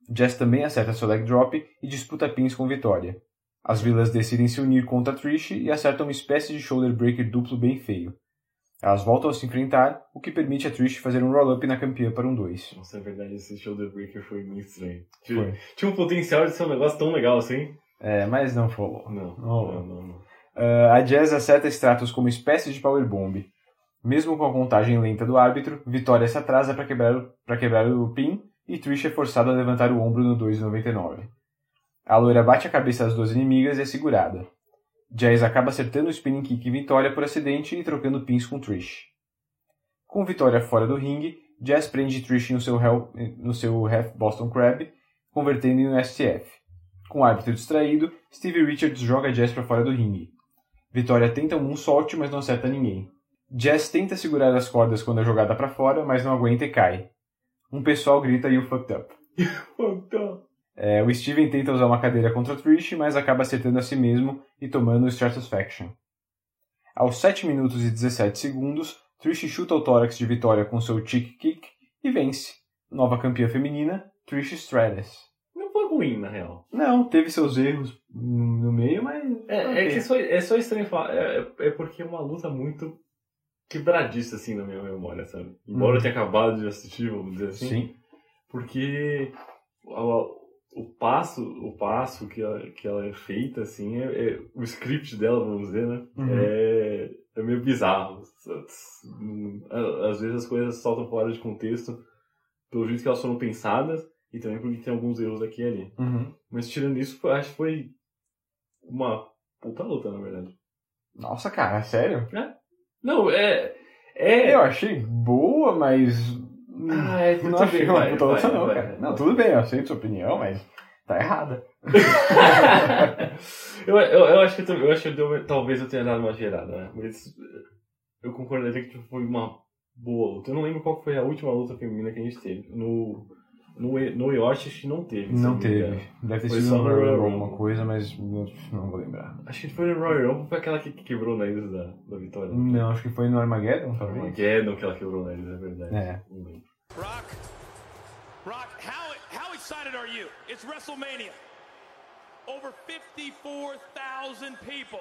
Jazz também acerta seu leg drop e disputa pins com Vitória. As vilãs decidem se unir contra Trish e acertam uma espécie de shoulder breaker duplo bem feio. Elas voltam a se enfrentar, o que permite a Trish fazer um roll-up na campeã para um dois. Nossa, é verdade, esse shoulder breaker foi muito estranho. Foi. Tinha, tinha um potencial de ser um negócio tão legal assim. É, mas não foi. Não, não, não, não. não. Uh, a Jazz acerta Stratus como espécie de powerbomb. Mesmo com a contagem lenta do árbitro, Vitória se atrasa para quebrar, para quebrar o pin e Trish é forçada a levantar o ombro no dois e noventa e nove. A loira bate a cabeça das duas inimigas e é segurada. Jazz acaba acertando o spinning kick em Vitória por acidente e trocando pins com Trish. Com Vitória fora do ringue, Jazz prende Trish no seu, hell, no seu Half Boston Crab, convertendo em um S T F. Com o árbitro distraído, Stevie Richards joga Jazz para fora do ringue. Vitória tenta um moonsault, mas não acerta ninguém. Jazz tenta segurar as cordas quando é jogada para fora, mas não aguenta e cai. Um pessoal grita "You fucked up". Fucked up. É, o Steven tenta usar uma cadeira contra Trish, mas acaba acertando a si mesmo e tomando o Stratusfaction. Aos sete minutos e dezessete segundos, Trish chuta o tórax de Vitória com seu chick kick e vence. Nova campeã feminina, Trish Stratus. Não foi ruim, na real. Não, teve seus erros no meio, mas... É, é que só, é só estranho falar. É, é porque é uma luta muito quebradiça, assim, na minha memória, sabe? Embora hum. eu tenha acabado de assistir, vamos dizer assim. Sim. Porque... A, O passo, o passo que ela, que ela é feita, assim, é, é, o script dela, vamos dizer, né? Uhum. É, é meio bizarro. Às vezes as coisas saltam fora de contexto pelo jeito que elas foram pensadas e também porque tem alguns erros aqui e ali. Uhum. Mas tirando isso, acho que foi uma puta luta, na verdade. Nossa, cara, sério? É. Não, é... é... Eu achei boa, mas... Ah, é, não achei bem, uma vai, puta luta vai, não, vai, cara. vai, não, vai. tudo bem, eu aceito sua opinião, mas tá errada. eu, eu, eu acho que, eu, eu acho que eu deu, talvez eu tenha dado uma gerada, né? Mas eu concordaria que tipo, foi uma boa luta. Eu não lembro qual foi a última luta feminina que a gente teve. No, no, no Yoshi acho que não teve. Não teve. Deve ter foi sido só no no Royal Royal alguma Rumble. coisa, mas não, não vou lembrar. Acho que foi no Royal Rumble, foi aquela que quebrou o nariz da, da Vitória. Não, acho que foi no Armageddon, talvez. Armageddon que ela quebrou o nariz, é verdade. É. Não lembro. Rock, Rock, how how excited are you? It's WrestleMania. Over fifty-four thousand people.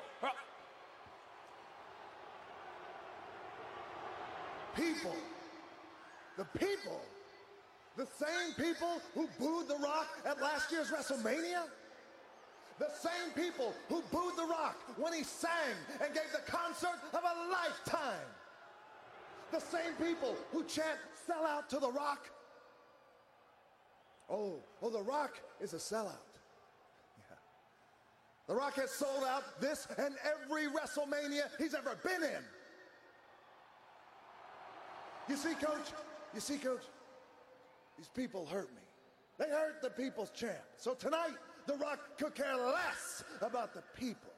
People. The people. The same people who booed The Rock at last year's WrestleMania? The same people who booed The Rock when he sang and gave the concert of a lifetime. The same people who chant "sell out" to The Rock. Oh, oh, The Rock is a sellout. Yeah. The Rock has sold out this and every WrestleMania he's ever been in. You see, Coach? You see, Coach? These people hurt me. They hurt the people's champ. So tonight, The Rock could care less about the people.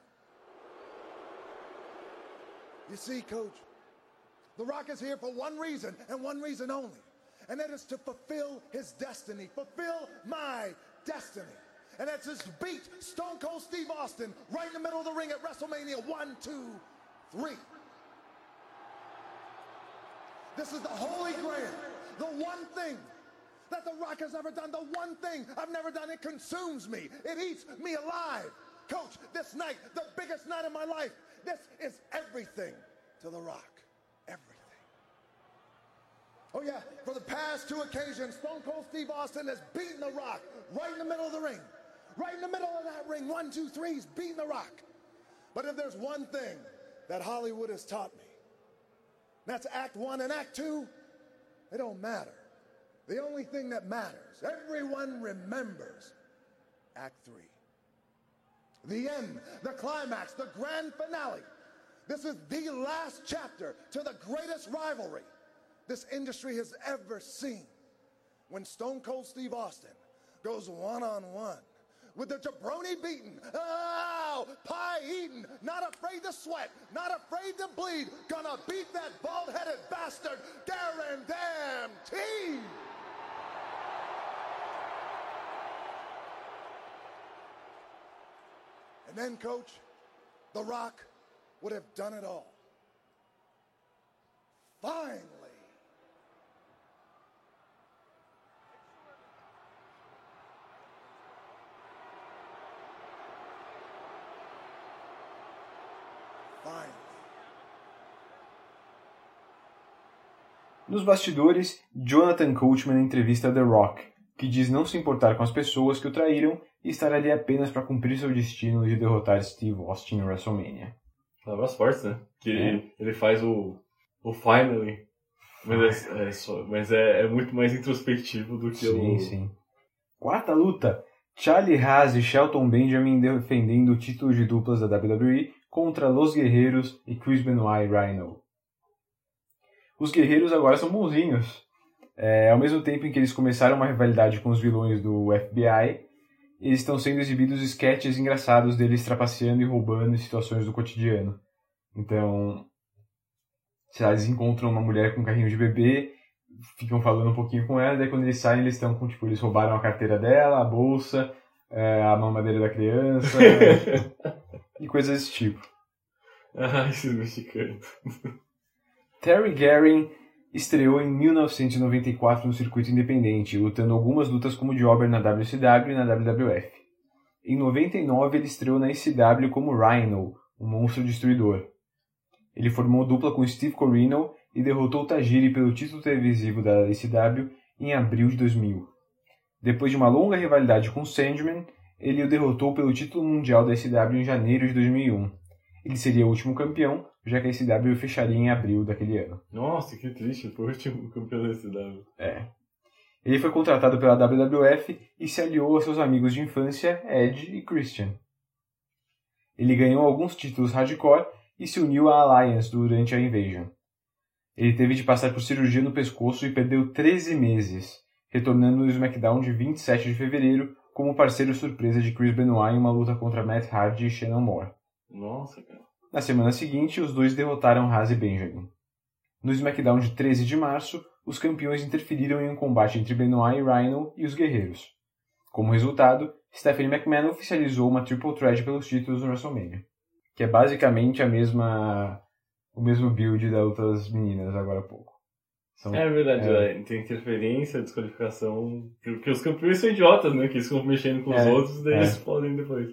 You see, Coach? The Rock is here for one reason and one reason only. And that is to fulfill his destiny. Fulfill my destiny. And that's just beat Stone Cold Steve Austin right in the middle of the ring at WrestleMania one, two, three. This is the holy grail. The one thing that The Rock has ever done. The one thing I've never done. It consumes me. It eats me alive. Coach, this night, the biggest night of my life. This is everything to The Rock. Everything. Oh yeah, for the past two occasions, Stone Cold Steve Austin has beaten The Rock right in the middle of the ring. Right in the middle of that ring, one, two, three, he's beaten The Rock. But if there's one thing that Hollywood has taught me, that's act one and act two, they don't matter. The only thing that matters, everyone remembers, act three. The end, the climax, the grand finale. This is the last chapter to the greatest rivalry this industry has ever seen. When Stone Cold Steve Austin goes one-on-one with the jabroni beaten, oh, pie eaten, not afraid to sweat, not afraid to bleed, gonna beat that bald-headed bastard guaranteed. And then, Coach, The Rock would have done it all. Finally. Nos bastidores, Jonathan Coachman entrevista The Rock, que diz não se importar com as pessoas que o traíram e estar ali apenas para cumprir seu destino de derrotar Steve Austin em WrestleMania. Palavras fortes, né? Que É. ele, ele faz o, o finally, mas, é, é, só, mas é, é muito mais introspectivo do que Sim, o... sim. Quarta luta, Charlie Haas e Shelton Benjamin defendendo o título de duplas da W W E contra Los Guerreiros e Chris Benoit e Rhino. Os Guerreiros agora são bonzinhos. É, ao mesmo tempo em que eles começaram uma rivalidade com os vilões do F B I, eles estão sendo exibidos sketches engraçados deles trapaceando e roubando em situações do cotidiano. Então, sei lá, eles encontram uma mulher com um carrinho de bebê, ficam falando um pouquinho com ela, daí quando eles saem eles estão com, tipo, eles roubaram a carteira dela, a bolsa, é, a mamadeira da criança, e coisas desse tipo. Ah, esses mexicanos. Terry Garring estreou em mil novecentos e noventa e quatro no circuito independente, lutando algumas lutas como jobber na W C W e na W W F. Em noventa e nove ele estreou na E C W como Rhino, um monstro destruidor. Ele formou dupla com Steve Corino e derrotou Tajiri pelo título televisivo da E C W em abril de dois mil. Depois de uma longa rivalidade com Sandman, ele o derrotou pelo título mundial da E C W em janeiro de dois mil e um. Ele seria o último campeão, já que a E C W fecharia em abril daquele ano. Nossa, que triste, foi o último campeão da E C W. É. Ele foi contratado pela W W F e se aliou aos seus amigos de infância, Edge e Christian. Ele ganhou alguns títulos hardcore e se uniu à Alliance durante a Invasion. Ele teve de passar por cirurgia no pescoço e perdeu treze meses, retornando no SmackDown de vinte e sete de fevereiro como parceiro surpresa de Chris Benoit em uma luta contra Matt Hardy e Shannon Moore. Nossa, cara. Na semana seguinte, os dois derrotaram Haas e Benjamin. No SmackDown de treze de março, os campeões interferiram em um combate entre Benoit e Rhino e os Guerreiros. Como resultado, Stephanie McMahon oficializou uma Triple Threat pelos títulos no WrestleMania, que é basicamente a mesma, o mesmo build das outras meninas agora há pouco. São, É verdade, é, é, tem interferência, desqualificação, porque os campeões são idiotas, né, que eles ficam mexendo com os É, outros e daí é. eles podem depois.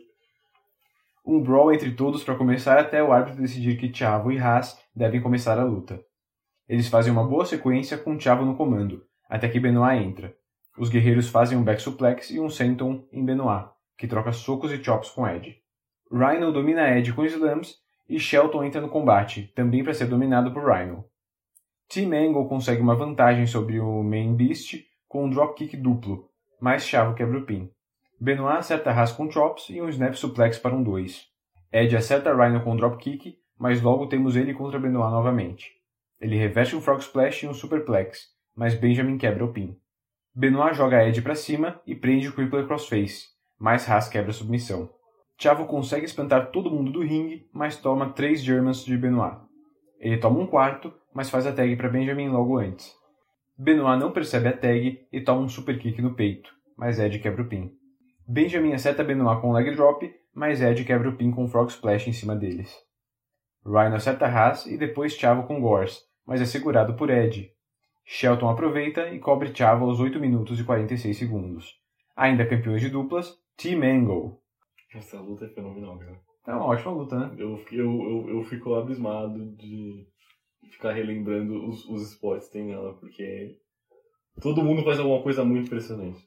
Um brawl entre todos para começar até o árbitro decidir que Chavo e Haas devem começar a luta. Eles fazem uma boa sequência com Chavo no comando, até que Benoit entra. Os guerreiros fazem um back suplex e um senton em Benoit, que troca socos e chops com Edge. Rhino domina Edge com slams e Shelton entra no combate, também para ser dominado por Rhino. Team Angle consegue uma vantagem sobre o Main Beast com um dropkick duplo, mas Chavo quebra o pin. Benoit acerta Haas com chops e um snap suplex para um dois. Edge acerta Rhino com um dropkick, mas logo temos ele contra Benoit novamente. Ele reverte um frog splash e um superplex, mas Benjamin quebra o pin. Benoit joga Edge para cima e prende o Crippler Crossface, mas Haas quebra a submissão. Chavo consegue espantar todo mundo do ringue, mas toma três Germans de Benoit. Ele toma um quarto, mas faz a tag para Benjamin logo antes. Benoit não percebe a tag e toma um superkick no peito, mas Edge quebra o pin. Benjamin acerta Benoit com um leg drop, mas Edge quebra o pin com um frog splash em cima deles. Rhino acerta Haas e depois Chavo com Gors, mas é segurado por Edge. Shelton aproveita e cobre Chavo aos oito minutos e quarenta e seis segundos. Ainda campeões de duplas, Team Angle. Essa luta é fenomenal, cara. É uma ótima luta, né? Eu, eu, eu, eu fico abismado de ficar relembrando os, os spots que tem nela, porque todo mundo faz alguma coisa muito impressionante.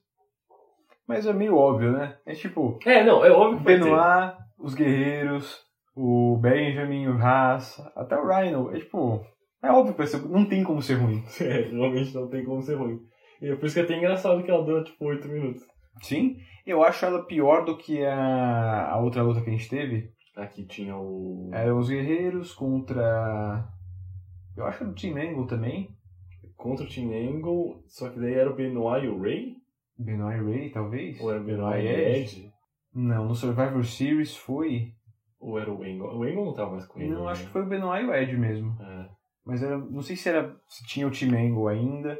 Mas é meio óbvio, né? É tipo... É, não, é óbvio que vai ter. Benoit, os Guerreiros, o Benjamin, o Haas, até o Rhino. É tipo... É óbvio que vai ser, não tem como ser ruim. É, realmente não tem como ser ruim. E é por isso que é até engraçado que ela dura tipo oito minutos. Sim, eu acho ela pior do que a, a outra luta que a gente teve. Aqui tinha o... Eram os Guerreiros contra... Eu acho que era o Team Angle também. Contra o Team Angle, só que daí era o Benoit e o Ray? Benoit e Ray, talvez? Ou era o Benoit e Edge? Não, no Survivor Series foi... Ou era o Angle? O Angle não tava mais com ele. Não, né? acho que foi o Benoit e o Edge mesmo. É. Mas era, não sei se, era, se tinha o Team Angle ainda.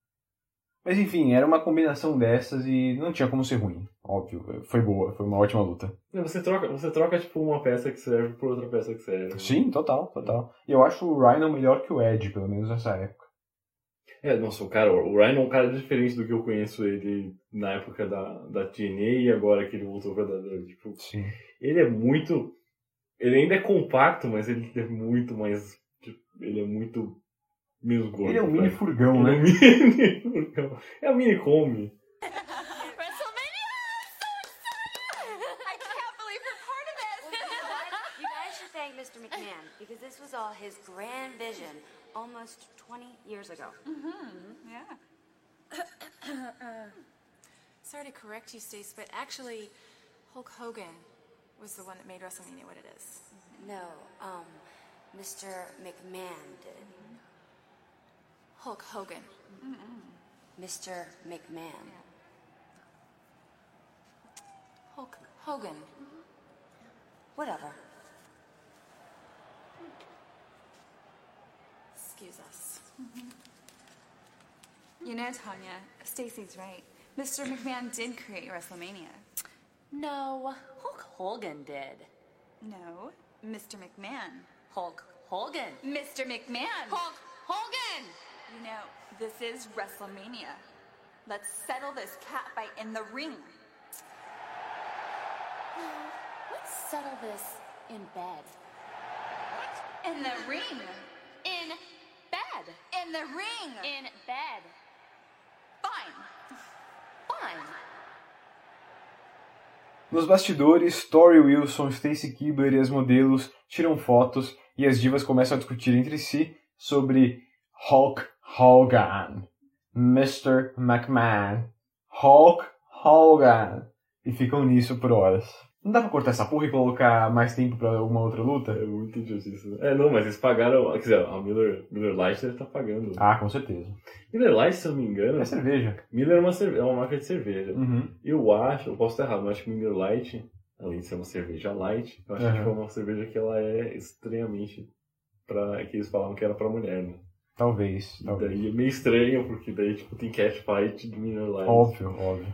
Mas enfim, era uma combinação dessas e não tinha como ser ruim. Óbvio, foi boa, foi uma ótima luta. Você troca, você troca tipo uma peça que serve por outra peça que serve. Sim, total, total. E eu acho o Rhino melhor que o Edge, pelo menos nessa época. É, nossa, o cara, o Ryan é um cara diferente do que eu conheço ele na época da, da T N A e agora que ele voltou pra W W E. Tipo, Sim. Ele é muito... Ele ainda é compacto, mas ele é muito mais... Tipo, ele é muito menos gordo. Ele é um mini pai. furgão, Ele né? É, um mini furgão. É a mini Kombi. Mister McMahon, because this was all his grand vision almost twenty years ago. Mm-hmm. Yeah. uh, sorry to correct you, Stace, but actually, Hulk Hogan was the one that made WrestleMania what it is. No, um, Mister McMahon did. Hulk Hogan. Mm-mm. Mister McMahon. Yeah. Hulk Hogan. Mm-hmm. Whatever. Excuse us. Mm-hmm. You know, Tanya, Stacy's right. Mister McMahon did create WrestleMania. No, Hulk Hogan did. No, Mister McMahon. Hulk Hogan. Mister McMahon. Hulk Hogan. You know, this is WrestleMania. Let's settle this cat fight in the ring. No, let's settle this in bed. What? In the ring. In bed. In the ring. In bed. Fine. Fine. Nos bastidores, Tori Wilson, Stacy Keibler e as modelos tiram fotos e as divas começam a discutir entre si sobre Hulk Hogan, Mister McMahon, Hulk Hogan, e ficam nisso por horas. Não dá pra cortar essa porra e colocar mais tempo pra alguma outra luta? É muito injustiça. É, não, mas eles pagaram... Quer dizer, a Miller, Miller Lite deve estar pagando. Ah, com certeza. Miller Lite, se eu não me engano... É cerveja. Miller é uma, cerve... é uma marca de cerveja. Uhum. Eu acho, eu posso estar errado, mas acho que Miller Lite, além de ser uma cerveja light, eu acho uhum. que foi uma cerveja que ela é estranhamente... Pra... que eles falavam que era pra mulher, né? Talvez. E talvez. daí é meio estranho, porque daí tipo, tem catfight de Miller Lite. Óbvio, óbvio.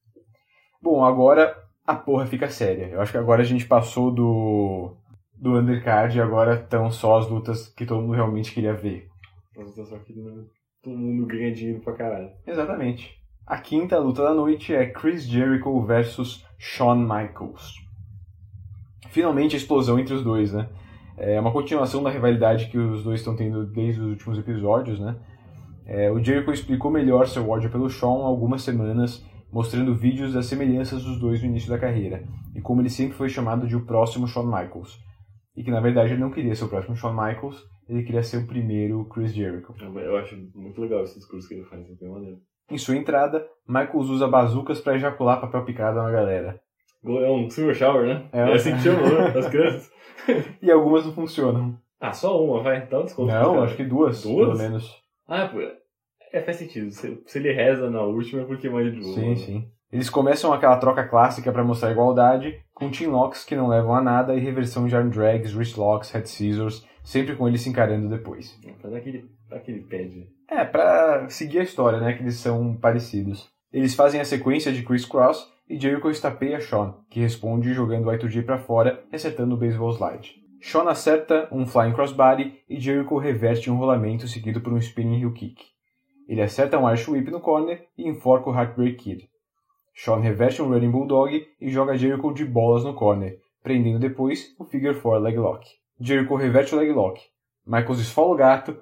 Bom, agora... a porra fica séria. Eu acho que agora a gente passou do do undercard e agora estão só as lutas que todo mundo realmente queria ver. As lutas só que não... todo mundo ganha dinheiro pra caralho. Exatamente. A quinta luta da noite é Chris Jericho versus Shawn Michaels. Finalmente a explosão entre os dois, né? É uma continuação da rivalidade que os dois estão tendo desde os últimos episódios, né? É, o Jericho explicou melhor seu ódio pelo Shawn há algumas semanas, mostrando vídeos das semelhanças dos dois no início da carreira, e como ele sempre foi chamado de o próximo Shawn Michaels. E que na verdade ele não queria ser o próximo Shawn Michaels, ele queria ser o primeiro Chris Jericho. Eu acho muito legal esse discurso que ele faz, de maneira. Em sua entrada, Michaels usa bazucas para ejacular papel picado na galera. É um silver shower, né? É, é assim que chamam, né? As crianças. E algumas não funcionam. Ah, só uma, vai? Dá um desconto. Não, cara. acho que duas, duas, pelo menos. Ah, pô, é, faz sentido. Se, se ele reza na última é porque manja de boa. Sim, sim. Eles começam aquela troca clássica para mostrar igualdade, com team locks que não levam a nada e reversão de arm drags, wrist locks, head scissors, sempre com eles se encarando depois. Pra dar aquele, aquele pad. É, pra seguir a história, né, que eles são parecidos. Eles fazem a sequência de crisscross e Jericho estapeia Shawn, que responde jogando o Y dois J pra fora e acertando o baseball slide. Shawn acerta um flying crossbody e Jericho reverte um rolamento seguido por um spinning heel kick. Ele acerta um Irish whip no corner e enforca o Heartbreak Kid. Shawn reverte um running bulldog e joga Jericho de bolas no corner, prendendo depois o figure four leg lock. Jericho reverte o leg lock. Michaels esfola o gato,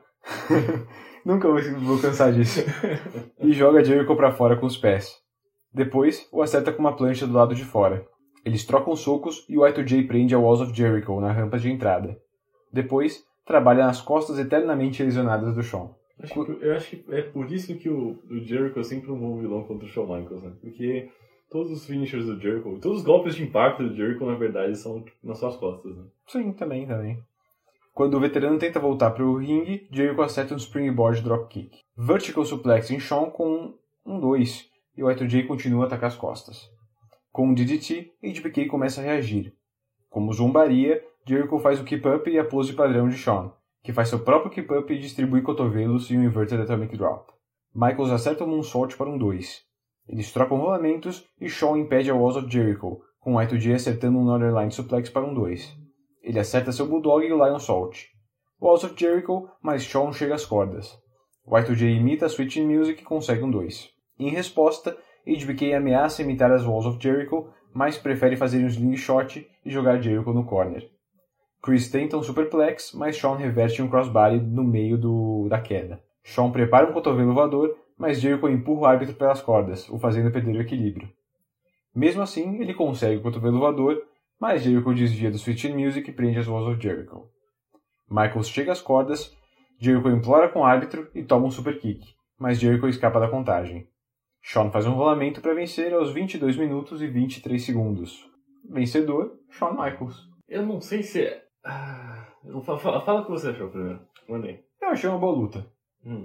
nunca vou cansar disso, e joga Jericho pra fora com os pés. Depois, o acerta com uma plancha do lado de fora. Eles trocam socos e o Y dois J prende a Walls of Jericho na rampa de entrada. Depois, trabalha nas costas eternamente lesionadas do Shawn. Acho que, eu acho que é por isso que o, o Jericho é sempre um bom vilão contra o Shawn Michaels, né? Porque todos os finishers do Jericho, todos os golpes de impacto do Jericho, na verdade, são nas suas costas, né? Sim, também, também. Quando o veterano tenta voltar para o ringue, Jericho acerta um springboard dropkick. Vertical suplex em Shawn com um dois, e o Y dois J continua a atacar as costas. Com um D D T, H B K começa a reagir. Como zombaria, Jericho faz o keep-up e a pose padrão de Shawn, que faz seu próprio keep-up e distribui cotovelos e um inverted atomic drop. Michaels acerta um moonsault para um dois. Eles trocam rolamentos e Shawn impede a Walls of Jericho, com o Y dois J acertando um Northern Line suplex para um dois. Ele acerta seu bulldog e o Lion Salt. Walls of Jericho, mas Shawn chega às cordas. O Y dois J imita a Switching Music e consegue um dois. Em resposta, H B K ameaça imitar as Walls of Jericho, mas prefere fazer um slingshot e jogar Jericho no corner. Chris tenta um superplex, mas Shawn reverte um crossbody no meio do, da queda. Shawn prepara um cotovelo voador, mas Jericho empurra o árbitro pelas cordas, o fazendo perder o equilíbrio. Mesmo assim, ele consegue o cotovelo voador, mas Jericho desvia do Sweet Chin Music e prende as Walls of Jericho. Michaels chega às cordas, Jericho implora com o árbitro e toma um super kick, mas Jericho escapa da contagem. Shawn faz um rolamento para vencer aos vinte e dois minutos e vinte e três segundos. Vencedor, Shawn Michaels. Eu não sei se é... Ah, fala, fala o que você achou primeiro. Mandei. Eu achei uma boa luta. Hum.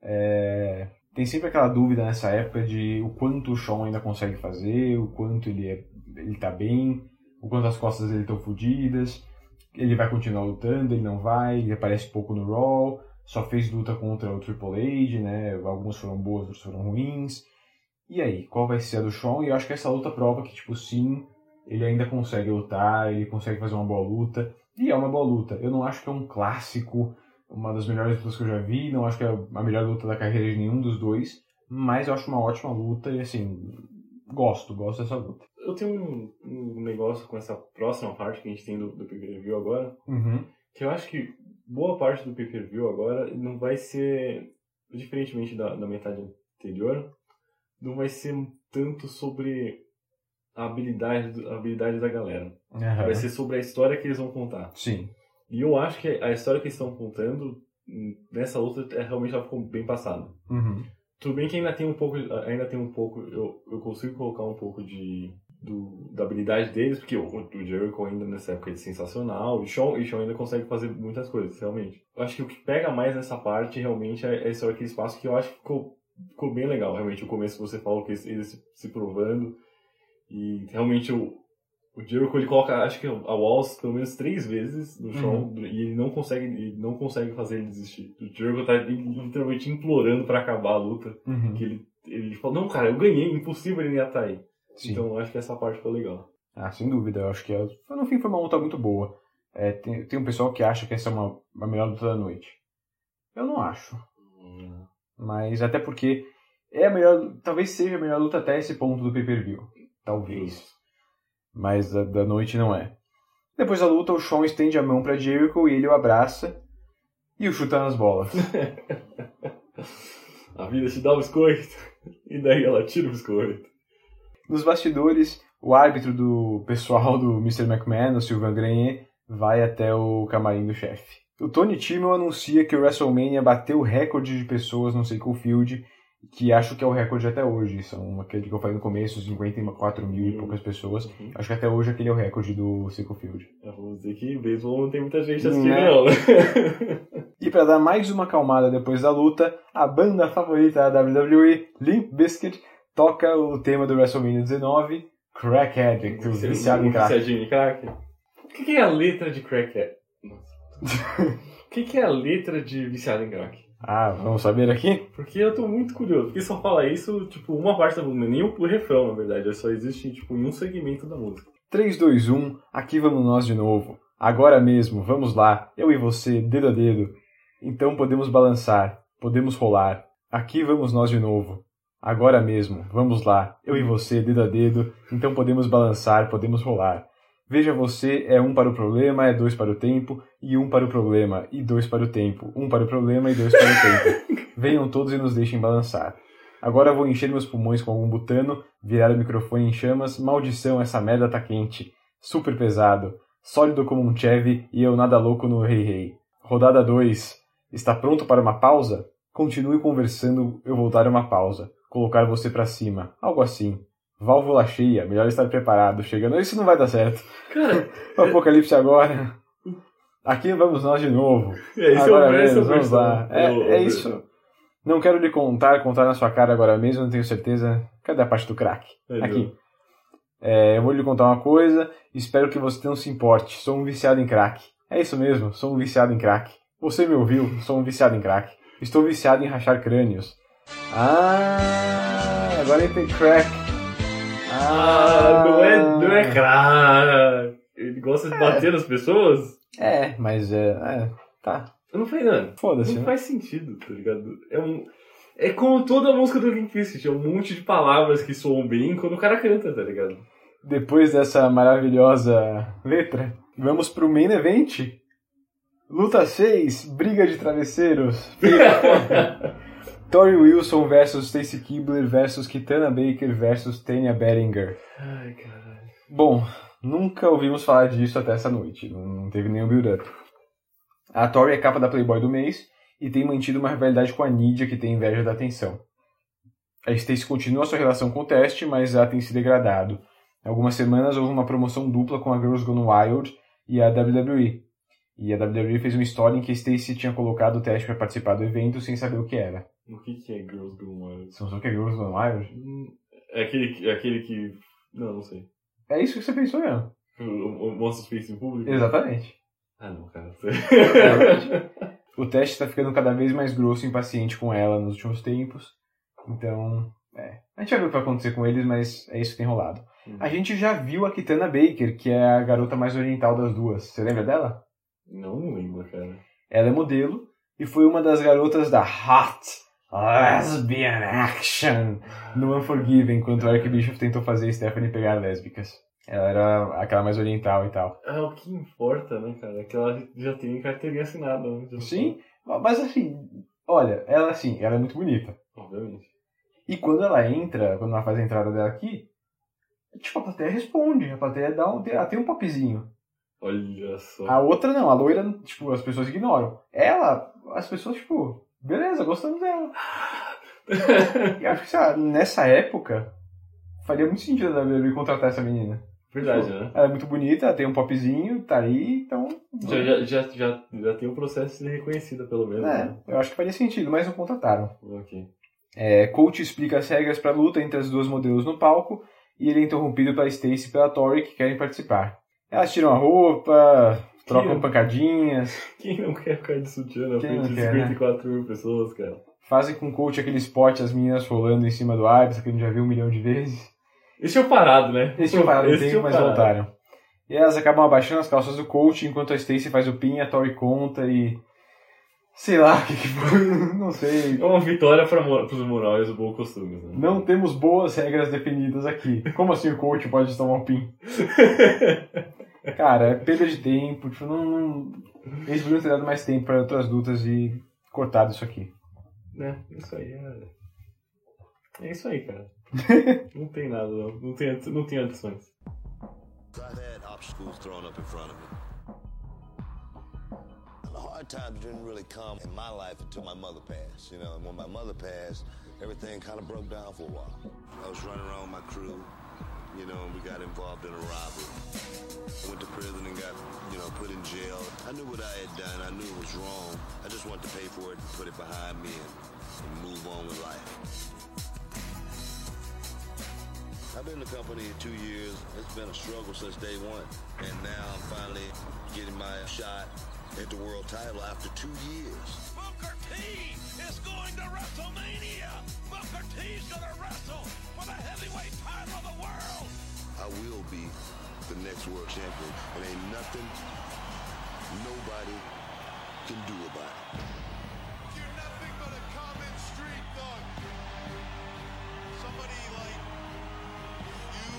É... Tem sempre aquela dúvida nessa época de o quanto o Shawn ainda consegue fazer, o quanto ele, é... ele tá bem, o quanto as costas dele estão fodidas, ele vai continuar lutando, ele não vai, ele aparece pouco no Raw, só fez luta contra o Triple H, né? Algumas foram boas, outras foram ruins. E aí, qual vai ser a do Shawn? E eu acho que essa luta prova que, tipo, sim, ele ainda consegue lutar, ele consegue fazer uma boa luta. E é uma boa luta. Eu não acho que é um clássico, uma das melhores lutas que eu já vi, não acho que é a melhor luta da carreira de nenhum dos dois, mas eu acho uma ótima luta e, assim, gosto, gosto dessa luta. Eu tenho um, um negócio com essa próxima parte que a gente tem do, do pay-per-view agora, Uhum. que eu acho que boa parte do pay-per-view agora não vai ser, diferentemente da, da metade anterior, não vai ser tanto sobre a habilidade, a habilidade da galera. Uhum. Vai ser sobre a história que eles vão contar. Sim. E eu acho que a história que eles estão contando nessa luta é, realmente ela ficou bem passada. Uhum. Tudo bem que ainda tem um pouco, ainda tem um pouco, eu, eu consigo colocar um pouco de do, da habilidade deles, porque o, o Jericho ainda nessa época é sensacional, e Shawn, e Shawn ainda consegue fazer muitas coisas, realmente. Eu acho que o que pega mais nessa parte realmente é a história que eles passam, que eu acho que ficou, ficou bem legal, realmente. O começo que você falou que eles, eles se, se provando, e realmente o, o Jericho ele coloca, acho que a Walls pelo menos três vezes no Shawn, Uhum. e ele não consegue, ele não consegue fazer ele desistir. O Jericho tá literalmente implorando pra acabar a luta, Uhum. que ele, ele fala, não cara, eu ganhei, impossível ele ia estar aí. Sim. Então eu acho que essa parte foi legal. Ah, sem dúvida, eu acho que é, no fim foi uma luta muito boa. É, tem, tem um pessoal que acha que essa é uma, a melhor luta da noite. Eu não acho. Hum. Mas até porque é a melhor, talvez seja a melhor luta até esse ponto do pay-per-view. Talvez. Mas da, da noite não é. Depois da luta, o Shawn estende a mão pra Jericho e ele o abraça e o chuta nas bolas. A vida te dá o biscoito e daí ela tira o biscoito. Nos bastidores, o árbitro do pessoal do mister McMahon, o Sylvain Grenier, vai até o camarim do chefe. O Tony Timmel anuncia que o WrestleMania bateu o recorde de pessoas no Seiko Field, que acho que é o recorde até hoje. São aquele que eu falei no começo, cinquenta e quatro mil e poucas pessoas. Uhum. Acho que até hoje aquele é o recorde do Seiko Field. Eu vou dizer que beisebol não tem muita gente assistindo, Né? não. E para dar mais uma acalmada depois da luta, a banda favorita da W W E, Limp Bizkit, toca o tema do WrestleMania dezenove, Crack Addict, o viciado em crack. Viciadinho em crack. O que é a letra de Crack Addict? O que é a letra de Viciado em Crack? Ah, vamos saber aqui? Porque eu tô muito curioso. Porque só fala isso, tipo, uma parte da música. Nem o refrão, na verdade. Só existe, tipo, em um segmento da música. três, dois, um, aqui vamos nós de novo. Agora mesmo, vamos lá. Eu e você, dedo a dedo. Então podemos balançar, podemos rolar. Aqui vamos nós de novo. Agora mesmo, vamos lá. Eu e você, dedo a dedo. Então podemos balançar, podemos rolar. Veja você, é um para o problema, é dois para o tempo, e um para o problema, e dois para o tempo, um para o problema e dois para o tempo. Venham todos e nos deixem balançar. Agora vou encher meus pulmões com algum butano, virar o microfone em chamas, maldição, essa merda tá quente. Super pesado, sólido como um Chevy e eu nada louco no Rei Rei. Rodada dois. Está pronto para uma pausa? Continue conversando, eu vou dar uma pausa. Colocar você pra cima, algo assim. Válvula cheia, melhor estar preparado. Chegando, isso não vai dar certo. Cara, o apocalipse agora. Aqui vamos nós de novo. É, isso agora é mesmo, vamos versão. lá. É, Eu, é isso. Não quero lhe contar, contar na sua cara agora mesmo, não tenho certeza. Cadê a parte do crack? É, Aqui. É, eu vou lhe contar uma coisa, espero que você não se importe. Sou um viciado em crack. É isso mesmo, sou um viciado em crack. Você me ouviu? Sou um viciado em crack. Estou viciado em rachar crânios. Ah, agora ele tem crack. Ah, não é, não é crack. Ele gosta de é. bater nas pessoas? É, mas é, é tá. Eu não falei nada. Foda-se. Não né? faz sentido, tá ligado? É um... É como toda a música do Limp Bizkit, é um monte de palavras que soam bem quando o cara canta, tá ligado? Depois dessa maravilhosa letra, vamos pro main event. Luta seis, briga de travesseiros. Tori Wilson versus Stacy Keibler versus Kitana Baker versus Tanya Beringer. Ai, caralho. Bom, nunca ouvimos falar disso até essa noite. Não teve nenhum build-up. A Tori é capa da Playboy do mês e tem mantido uma rivalidade com a Nidia, que tem inveja da atenção. A Stacy continua sua relação com o teste, mas ela tem se degradado. Há algumas semanas houve uma promoção dupla com a Girls Gone Wild e a W W E. E a W W E fez uma história em que a Stacy tinha colocado o teste para participar do evento sem saber o que era. O que, que é Girls Gone Wild? Você não sabe o que é Girls Gone Wild? É aquele, é aquele que... Não, não sei. É isso que você pensou mesmo. O, o Monstros Face em público? Exatamente. Ah, não, cara. O teste está ficando cada vez mais grosso e impaciente com ela nos últimos tempos. Então, é. A gente vai ver o que vai acontecer com eles, mas é isso que tem rolado. Uhum. A gente já viu a Kitana Baker, que é a garota mais oriental das duas. Você lembra dela? Não lembro, cara. Ela é modelo e foi uma das garotas da Hot Lesbian Action no Unforgiven, enquanto o Eric Bischoff tentou fazer Stephanie pegar lésbicas. Ela era aquela mais oriental e tal. É o que importa, né, cara? É que ela já tem carteirinha assinada. Né? Sim, mas assim, olha, ela assim, ela é muito bonita. Obviamente. E quando ela entra, quando ela faz a entrada dela aqui, tipo, a plateia responde, a plateia dá um, ela tem um popzinho. Olha só. A outra não, a loira, tipo, as pessoas ignoram. Ela, as pessoas, tipo, beleza, gostamos dela. E acho que, sei lá, nessa época, faria muito sentido a W W E contratar essa menina. Verdade, tipo, né? Ela é muito bonita, ela tem um popzinho, tá aí, então... Já, já, já, já, já tem um processo de ser reconhecida, pelo menos. É, né? eu acho que faria sentido, mas não contrataram. Ok. É, coach explica as regras pra luta entre as duas modelos no palco, e ele é interrompido pela Stacy e pela Tori, que querem participar. Elas tiram a roupa, trocam Quem pancadinhas. Quem não quer ficar de sutiã na Quem frente não de quer, cinquenta e quatro mil pessoas, cara? Fazem com o coach aquele spot, as meninas rolando em cima do árbitro, que a gente já viu um milhão de vezes. Eles tinham parado, né? Eles tinham parado um tempo, mas parado. voltaram. E elas acabam abaixando as calças do coach, enquanto a Stacy faz o pin, a Tori conta e... Sei lá o que, que foi, não sei. É uma vitória para os morais do bom costume, né? Não temos boas regras definidas aqui. Como assim o coach pode tomar um pin? Cara, é perda de tempo. Tipo, não, não... Eles poderiam ter dado mais tempo para outras lutas e cortado isso aqui. É, isso aí é... É isso aí, cara. Não tem nada, não. Não tem, não tem adições. I've had obstacles thrown up in front of me. The hard times didn't really come in my life until my mother passed. You know, and when my mother passed, everything kind of broke down for a while. I was running around with my crew, you know, and we got involved in a robbery. I went to prison and got, you know, put in jail. I knew what I had done. I knew it was wrong. I just wanted to pay for it and put it behind me and, and move on with life. I've been in the company two years. It's been a struggle since day one. And now I'm finally getting my shot at the world title after two years. Booker T is going to WrestleMania. Booker T is going to wrestle for the heavyweight title of the world. I will be the next world champion. And ain't nothing nobody can do about it. You're nothing but a common street thug. Somebody like you.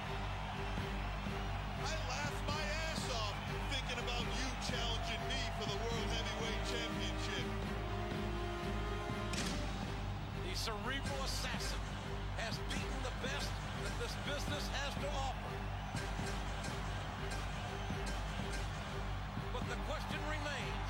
I laughed my ass off thinking about you challenging me for the World Heavyweight Championship. The cerebral assassin has beaten the best that this business has to offer. But the question remains,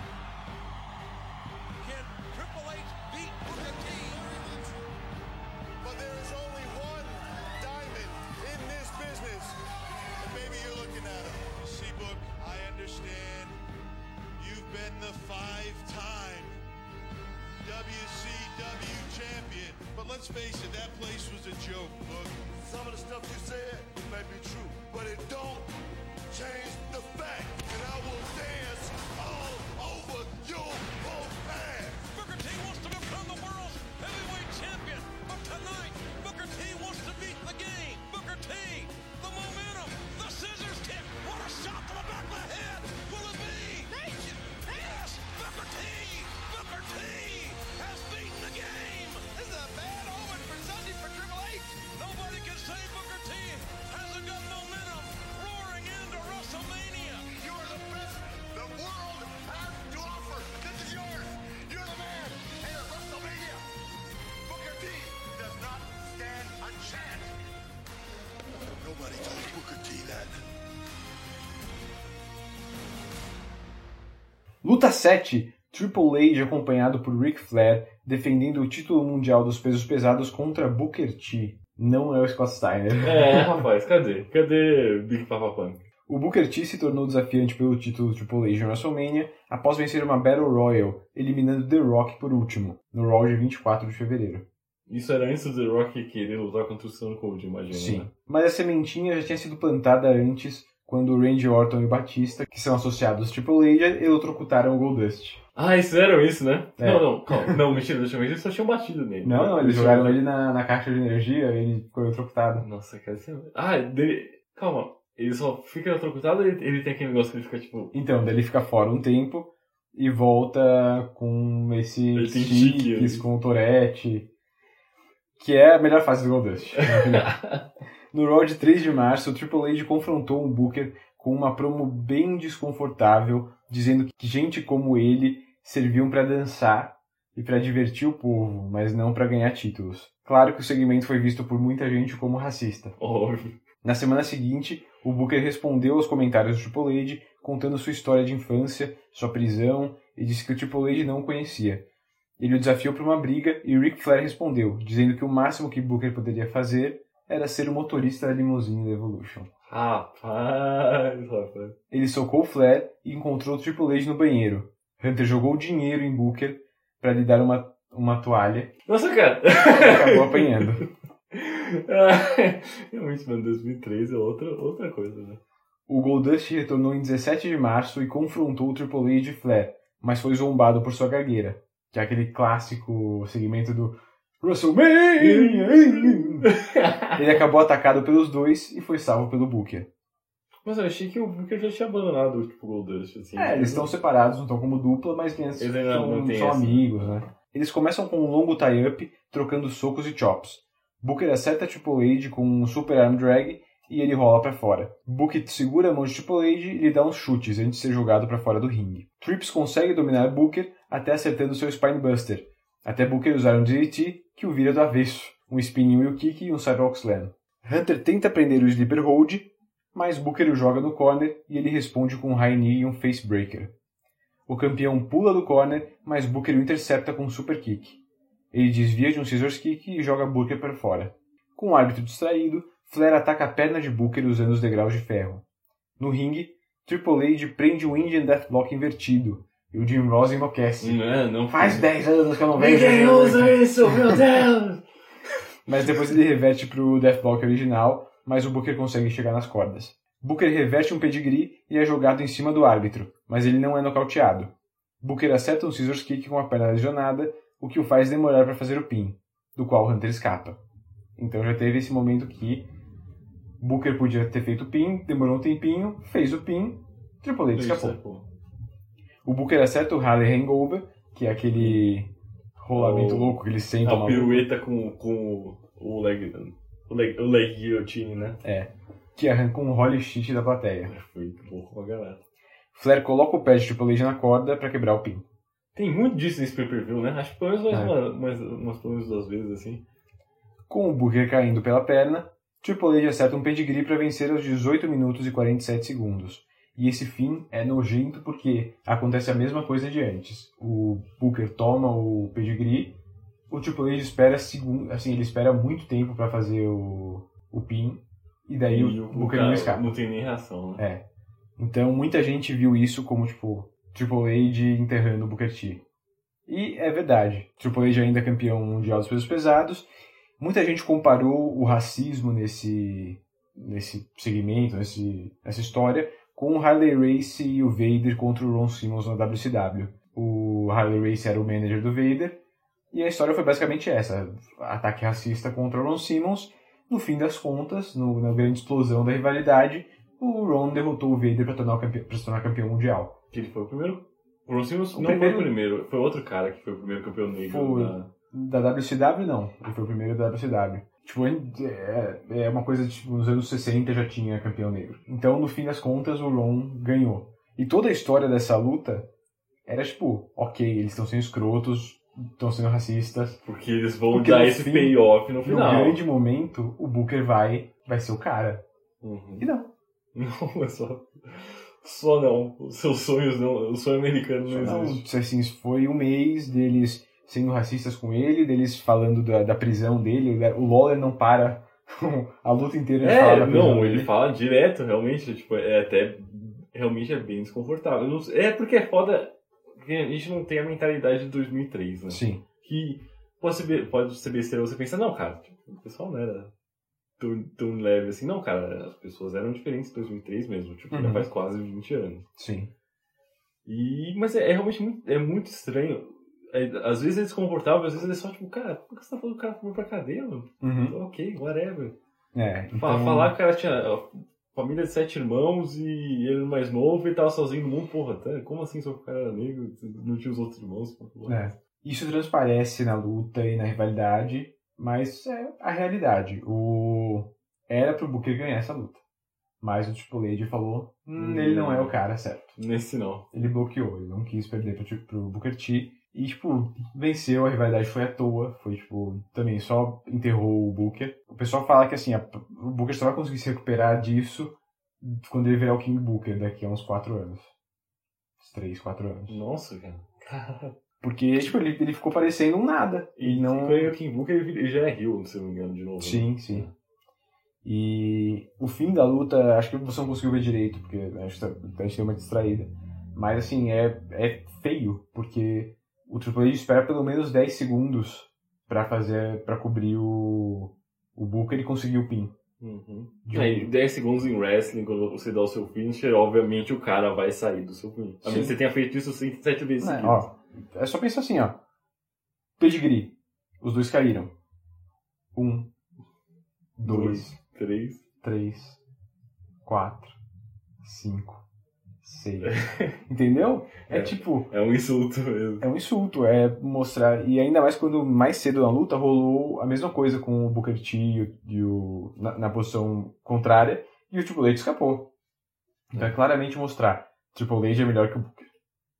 can Triple H beat Booker T? But there is only one diamond in this business. And maybe you're looking at him. See, Book, I understand. You've been the five-time W C W champion. But let's face it, that place was a joke, Book. Some of the stuff you said may be true, but it don't change the fact that I will dance all over your whole ass. Booker T wants to become the world's heavyweight champion. But tonight, Booker T wants to beat the game. Booker T, the momentum, the scissors kick. What a shot to the back of the head. Will it be? Nation. Yes, Booker T. Booker T has beaten the game. This is a bad omen for Sunday for Triple H. Nobody can say Booker T hasn't got Luta sete. Triple H acompanhado por Ric Flair defendendo o título mundial dos pesos pesados contra Booker T. Não é o Scott Steiner. É, rapaz, cadê? Cadê Big Papa Punk? O Booker T se tornou desafiante pelo título Triple H no WrestleMania após vencer uma Battle Royal, eliminando The Rock por último, no Raw de vinte e quatro de fevereiro. Isso era antes do The Rock querer lutar contra o Stone Cold, imagina. Sim, né? mas a sementinha já tinha sido plantada antes, quando o Randy Orton e o Batista, que são associados ao Triple H, eletrocutaram o Goldust. Ah, eles fizeram isso, né? É. Não, não, calma. Não, mentira, deixa eu ver, eles só tinham batido nele. Não, não, eles jogaram ele na, na caixa de energia e ele ficou eletrocutado. Nossa, cara, isso é... Ah, dele... calma. Ele só fica eletrocutado ou ele, ele tem aquele negócio que ele fica tipo... Então, daí ele fica fora um tempo e volta com esses tiques, com o Tourette, que é a melhor fase do Goldust. No Raw de três de março, o Triple H confrontou um Booker com uma promo bem desconfortável, dizendo que gente como ele serviam para dançar e para divertir o povo, mas não para ganhar títulos. Claro que o segmento foi visto por muita gente como racista. Óbvio. Na semana seguinte, o Booker respondeu aos comentários do Triple H, contando sua história de infância, sua prisão, e disse que o Triple H não o conhecia. Ele o desafiou para uma briga e Ric Flair respondeu, dizendo que o máximo que Booker poderia fazer era ser o motorista da limusine da Evolution. Rapaz, rapaz. Ele socou Flair e encontrou o Triple H no banheiro. Hunter jogou dinheiro em Booker para lhe dar uma, uma toalha. Nossa, cara! E acabou apanhando. Realmente, mano, dois mil e três é outra, outra coisa, né? O Goldust retornou em dezessete de março e confrontou o Triple H e Flair, mas foi zombado por sua gagueira, que é aquele clássico segmento do WrestleMania! Ele acabou atacado pelos dois e foi salvo pelo Booker. Mas eu achei que o Booker já tinha abandonado tipo, o Goldust. Assim, é, eles estão separados, não estão como dupla, mas eles, eles são, são amigos, né? Eles começam com um longo tie-up, trocando socos e chops. Booker acerta Triple H com um super arm drag e ele rola pra fora. Booker segura a mão de Triple H e lhe dá uns chutes antes de ser jogado pra fora do ringue. Trips consegue dominar Booker até acertando seu Spinebuster, até Booker usar um D D T que o vira do avesso, um spinning wheel kick e um sidewalk slam. Hunter tenta prender o sleeper hold, mas Booker o joga no corner e ele responde com um high knee e um face breaker. O campeão pula do corner, mas Booker o intercepta com um super kick. Ele desvia de um scissors kick e joga Booker para fora. Com o árbitro distraído, Flair ataca a perna de Booker usando os degraus de ferro. No ringue, Triple H prende o Indian Deathlock invertido e o Jim Ross enlouquece. Não, não Faz dez anos que eu não vejo. Ninguém usa isso, meu Deus! Mas depois ele reverte pro Deathlock original, mas o Booker consegue chegar nas cordas. Booker reverte um pedigree e é jogado em cima do árbitro, mas ele não é nocauteado. Booker acerta um scissors kick com a perna lesionada, o que o faz demorar para fazer o pin, do qual Hunter escapa. Então já teve esse momento que Booker podia ter feito o pin, demorou um tempinho, fez o pin, Triple H escapou. O Booker acerta o Harley Hangover, que é aquele rolamento o... louco que ele senta. A pirueta com, com o leg, o leg, o leg guillotine, né? É, que arranca um holy shit da plateia. Foi louco pra galera. Flair coloca o pé de Triple H na corda para quebrar o pin. Tem muito disso nesse pay-per-view, né? Acho que pelo menos mais, é. uma, mais umas pelo menos duas vezes, assim. Com o Booker caindo pela perna, Triple H acerta um pedigree para vencer aos dezoito minutos e quarenta e sete segundos. E esse fim é nojento porque acontece a mesma coisa de antes. O Booker toma o pedigree, o Triple H espera segundo, assim, ele espera muito tempo para fazer o, o pin, e daí e o, o Booker não escapa. Não tem nem reação, né? É. Então muita gente viu isso como, tipo, Triple H enterrando o Booker T. E é verdade. Triple H ainda é campeão mundial dos pesos pesados. Muita gente comparou o racismo nesse, nesse segmento, nesse, nessa história, com o Harley Race e o Vader contra o Ron Simmons na W C W. O Harley Race era o manager do Vader, e a história foi basicamente essa. Ataque racista contra o Ron Simmons. No fim das contas, no, na grande explosão da rivalidade, o Ron derrotou o Vader para tornar se tornar campeão mundial. Que ele foi o primeiro? O Ron Simmons o não primeiro... foi o primeiro, foi outro cara que foi o primeiro campeão negro. Foi... Da... da W C W não, ele foi o primeiro da W C W. Tipo, é, é uma coisa de, tipo, nos anos sessenta já tinha campeão negro. Então, no fim das contas, o Ron ganhou. E toda a história dessa luta era tipo, ok, eles estão sendo escrotos, estão sendo racistas. Porque eles vão porque dar esse fim, payoff no final. No grande momento, o Booker vai, vai ser o cara. Uhum. E não. Não, é só... Só não. Os seus sonhos não. O sonho americano não Não, existe. assim, foi um mês deles sendo racistas com ele, deles falando da, da prisão dele. O Lawler não para a luta inteira de falar É, da prisão não, dele. ele fala direto, realmente. Tipo, é até. Realmente é bem desconfortável. Eu não- É porque é foda. Porque a gente não tem a mentalidade de dois mil e três, né? Sim. Que pode ser, pode ser besteira, você pensa, não, cara, tipo, o pessoal não era tão, tão leve assim. Não, cara, as pessoas eram diferentes em dois mil e três mesmo. Tipo, já Uhum. faz quase vinte anos. Sim. E, mas é, é realmente muito, é muito estranho. É, às vezes é desconfortável, às vezes é só tipo, cara, por que você tá falando que o cara foi pra cadeia, mano? Uhum. Ok, whatever. É, Fa- então... Falar que o cara tinha ó, família de sete irmãos e ele era mais novo e tava sozinho no mundo, porra, tá? Como assim só que o cara era negro não tinha os outros irmãos? Porra? É. Isso transparece na luta e na rivalidade, mas é a realidade. O... Era pro Booker ganhar essa luta. Mas o Triple H falou, hum, ele não é o cara certo. Nesse não. Ele bloqueou, ele não quis perder pro, pro Booker T. E, tipo, venceu, a rivalidade foi à toa. Foi, tipo, também só enterrou o Booker. O pessoal fala que, assim, a, o Booker só vai conseguir se recuperar disso quando ele virar o King Booker daqui a uns quatro anos. Uns três, quatro anos. Nossa, cara. Porque, tipo, ele, ele ficou parecendo um nada. E Ele não... quando ele é o King Booker, ele já é heel, se não me engano, de novo. Sim, sim. E o fim da luta, acho que você não conseguiu ver direito, porque acho que a gente deu uma distraída. Mas, assim, é, é feio, porque o Triple H espera pelo menos dez segundos pra fazer, pra cobrir o, o Booker e conseguir o pin. Uhum. De um- Aí, dez segundos em wrestling, quando você dá o seu finisher, obviamente o cara vai sair do seu finish. A menos que você tenha feito isso cento e sete vezes Não, seguidas. ó, é só pensar assim, ó. Pedigree. Os dois caíram. Um. Dois. Três. Três. Quatro. Cinco. Seis. Entendeu? É, É. tipo... É um insulto mesmo. É um insulto, é mostrar... E ainda mais quando mais cedo na luta rolou a mesma coisa com o Booker T e o, e o- na, na posição contrária e o Triple H escapou. Então é claramente mostrar Triple H é melhor que o Booker.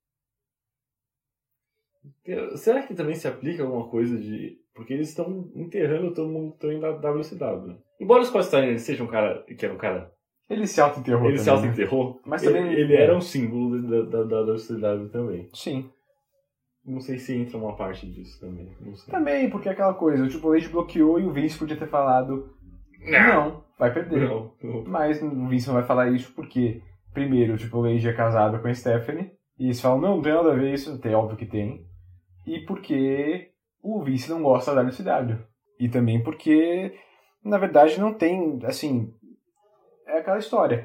Será que também se aplica alguma coisa de... Porque eles estão enterrando todo mundo que está indo da W C W. Embora o Scott Steiner seja um cara que era um cara... Ele se auto-enterrou Ele também, se auto-enterrou. né? Mas ele, também... ele é. era um símbolo da, da, da W C W também. Sim. Não sei se entra uma parte disso também. Não sei. Também, porque é aquela coisa, o Triple H bloqueou e o Vince podia ter falado não, vai perder. Não, não. Mas o Vince não vai falar isso porque, primeiro, o Triple H é casado com a Stephanie e eles falam, não, não tem nada a ver isso, tem, óbvio que tem. E porque o Vince não gosta da W C W. E também porque, na verdade, não tem, assim, é aquela história.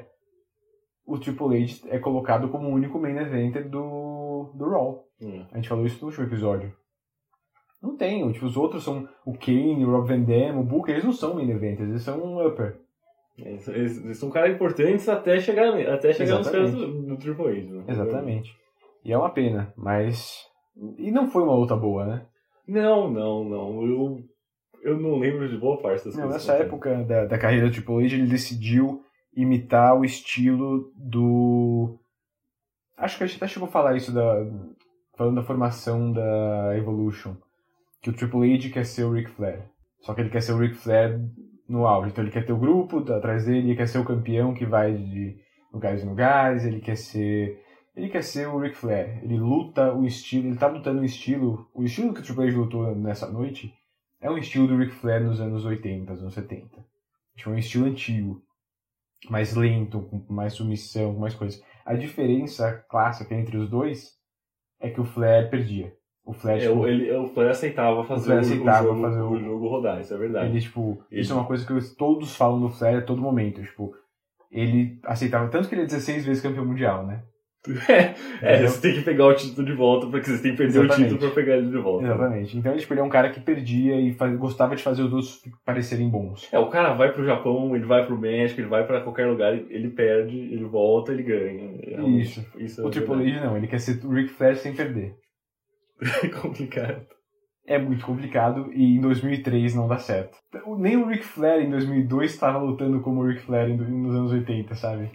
O Triple H é colocado como o único main eventer do, do Raw. Hum. A gente falou isso no último episódio. Não tem, tipo, os outros são o Kane, o Rob Van Dam, o Booker, eles não são main eventers, eles são um upper. Eles, eles, eles são caras importantes até chegar, até chegar nos caras Exatamente. do, do Triple H. Né? Exatamente. E é uma pena, mas... E não foi uma luta boa, né? Não, não, não. Eu, eu não lembro de boa parte das Não, coisas. nessa época da, da carreira do Triple H, ele decidiu imitar o estilo do... Acho que a gente até chegou a falar isso, da, falando da formação da Evolution. Que o Triple H quer ser o Ric Flair. Só que ele quer ser o Ric Flair no auge. Então ele quer ter o grupo atrás dele, ele quer ser o campeão que vai de lugares em lugares, ele quer ser... Ele quer ser o Ric Flair. Ele luta o estilo, ele tá lutando o estilo... O estilo que o Triple H lutou nessa noite é um estilo do Ric Flair nos anos oitenta, anos setenta. Tipo, é um estilo antigo. Mais lento, com mais submissão, com mais coisas. A diferença clássica entre os dois é que o Flair perdia. O Flair, É, tipo, o, ele, o Flair aceitava fazer, Flair o- aceitava o, jogo, fazer o- o jogo rodar, isso é verdade. ele, tipo, Ele- isso é uma coisa que todos falam do Flair a todo momento. Tipo, ele aceitava, tanto que ele é dezesseis vezes campeão mundial, né? É, Entendeu? você tem que pegar o título de volta, porque você tem que perder Exatamente. o título pra pegar ele de volta. Exatamente. Então, tipo, ele é um cara que perdia e faz- gostava de fazer os outros parecerem bons. É, o cara vai pro Japão, ele vai pro México, ele vai pra qualquer lugar, ele perde, ele volta, ele ganha. Realmente, Isso. isso é O Triple verdade. H não, ele quer ser o Ric Flair sem perder. É complicado. É muito complicado e em dois mil e três não dá certo. Nem o Ric Flair em dois mil e dois estava lutando como o Ric Flair em- nos anos oitenta, sabe?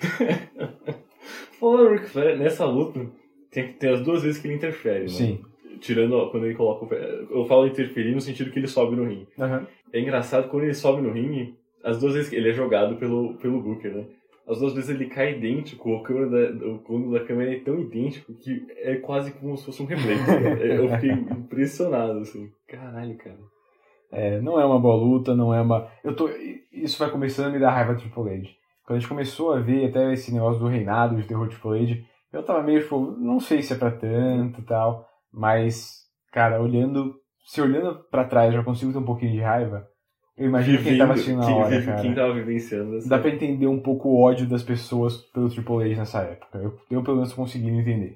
Falando do Ric Flair, nessa luta, tem que ter as duas vezes que ele interfere, né? Sim. Tirando ó, quando ele coloca o pé. Eu falo interferir no sentido que ele sobe no ringue. Uhum. É engraçado quando ele sobe no ringue, as duas vezes que ele é jogado pelo, pelo Booker, né? as duas vezes ele cai idêntico, o, câmera da, o cômodo da câmera é tão idêntico que é quase como se fosse um replay. Eu fiquei impressionado, assim. Caralho, cara. É, não é uma boa luta, não é uma... Eu tô... Isso vai começando a me dar raiva do Triple H. Quando a gente começou a ver até esse negócio do reinado de terror Triple H, eu tava meio, tipo, não sei se é pra tanto e tal, mas, cara, olhando... Se olhando pra trás eu já consigo ter um pouquinho de raiva, eu imagino Vivendo, quem tava assistindo na hora, quem, cara. Quem tava vivenciando assim. Dá pra entender um pouco o ódio das pessoas pelo Triple H nessa época. Eu, eu pelo menos consegui entender.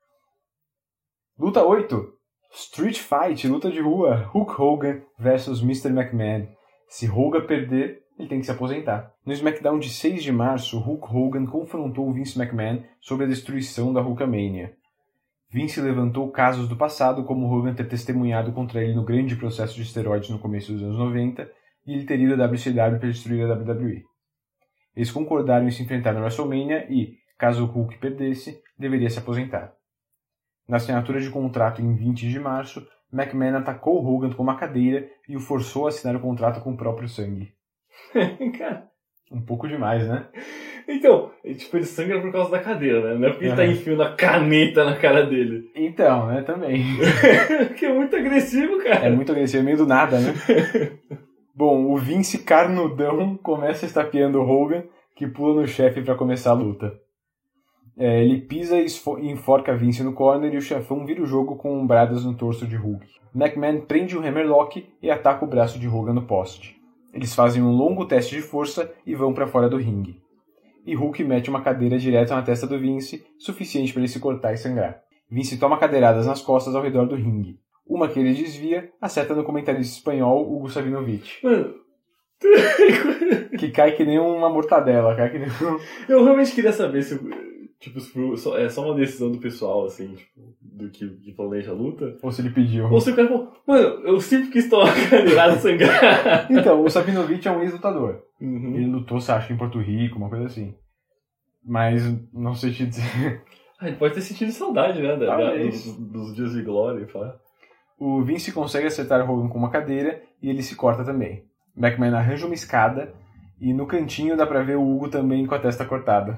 Luta oito. Street Fight, luta de rua. Hulk Hogan versus mister McMahon. Se Hogan perder, ele tem que se aposentar. No SmackDown de seis de março, Hulk Hogan confrontou Vince McMahon sobre a destruição da Hulkamania. Vince levantou casos do passado, como Hogan ter testemunhado contra ele no grande processo de esteroides no começo dos anos noventa, e ele ter ido à W C W para destruir a W W E. Eles concordaram em se enfrentar na WrestleMania e, caso o Hulk perdesse, deveria se aposentar. Na assinatura de contrato em vinte de março, McMahon atacou Hogan com uma cadeira e o forçou a assinar o contrato com o próprio sangue. Cara... Um pouco demais, né? Então, tipo, ele sangra por causa da cadeira, né? Não é porque uhum. ele tá enfiando a caneta na cara dele. Então, né? Também. Porque é muito agressivo, cara. É muito agressivo, meio do nada, né? Bom, o Vince carnudão começa estapeando o Hogan, que pula no chefe pra começar a luta. É, ele pisa e enforca Vince no corner e o chefão vira o jogo com umbradas no torso de Hulk. McMahon prende o Hammerlock e ataca o braço de Hogan no poste. Eles fazem um longo teste de força e vão pra fora do ringue. E Hulk mete uma cadeira direto na testa do Vince, suficiente para ele se cortar e sangrar. Vince toma cadeiradas nas costas ao redor do ringue. Uma que ele desvia, acerta no comentarista espanhol Hugo Savinovich. Mano... que cai que nem uma mortadela, cai que nem um... Eu realmente queria saber se... Tipo, se é só uma decisão do pessoal, assim, tipo, do que, que planeja a luta. Ou se ele pediu. Ou se o cara falou, mano, eu sempre quis tomar cadeirada sangrar. Então, o Savinovich é um ex-lutador. Uhum. Ele lutou, você acha, em Porto Rico, uma coisa assim. Mas não sei te dizer. Ah, ele pode ter sentido saudade, né? Da, da, dos, dos dias de glória. Pá. O Vince consegue acertar Hogan com uma cadeira e ele se corta também. McMahon arranja uma escada e no cantinho dá pra ver o Hugo também com a testa cortada.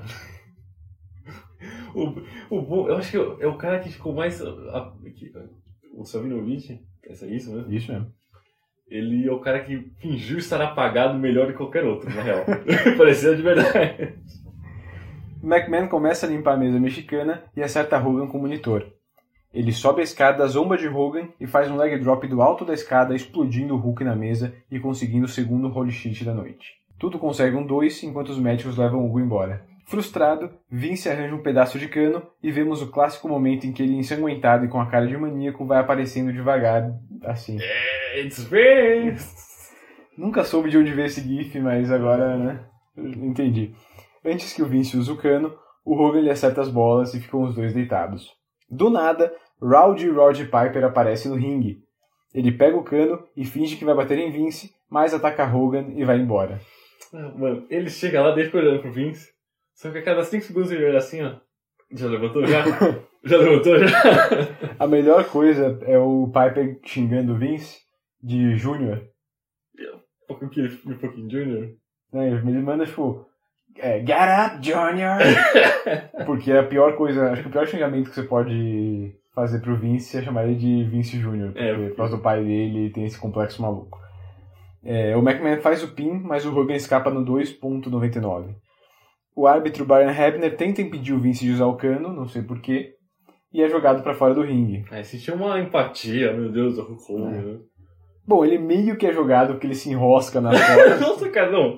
O, o bom, eu acho que é o cara que ficou mais... A, que, o Savinovich, é isso mesmo? Isso mesmo. Ele é o cara que fingiu estar apagado melhor do que qualquer outro, na real. Parecia de verdade. McMahon começa a limpar a mesa mexicana e acerta Hogan com o monitor. Ele sobe a escada, zomba de Hogan e faz um leg drop do alto da escada, explodindo o Hulk na mesa e conseguindo o segundo holy shit da noite. Tudo consegue um dois enquanto os médicos levam o Hugo embora. Frustrado, Vince arranja um pedaço de cano e vemos o clássico momento em que ele, ensanguentado e com a cara de maníaco, vai aparecendo devagar, assim. It's Vince! Nunca soube de onde veio esse gif, mas agora, né, entendi. Antes que o Vince use o cano, o Hogan lhe acerta as bolas e ficam os dois deitados. Do nada, Rowdy Rod Piper aparece no ringue. Ele pega o cano e finge que vai bater em Vince, mas ataca Hogan e vai embora. Ah, mano, ele chega lá, deixa olhando pro Vince. Só que a cada cinco segundos ele olha assim, ó. Já levantou já? Já levantou já? A melhor coisa é o Piper xingando o Vince de Júnior. Um pouquinho, um pouquinho Júnior. Ele manda tipo, é, get up, Junior! Porque é a pior coisa, acho que o pior xingamento que você pode fazer pro Vince é chamar ele de Vince Júnior. Porque é, por causa do pai dele tem esse complexo maluco. É, o McMahon faz o pin, mas o Hogan escapa no dois ponto noventa e nove. O árbitro Brian Hebner tenta impedir o Vince de usar o cano, não sei porquê, e é jogado pra fora do ringue. É, sentiu uma empatia, meu Deus, do Hulk Hogan. É. Bom, ele meio que é jogado porque ele se enrosca na corda. Nossa, cara, não.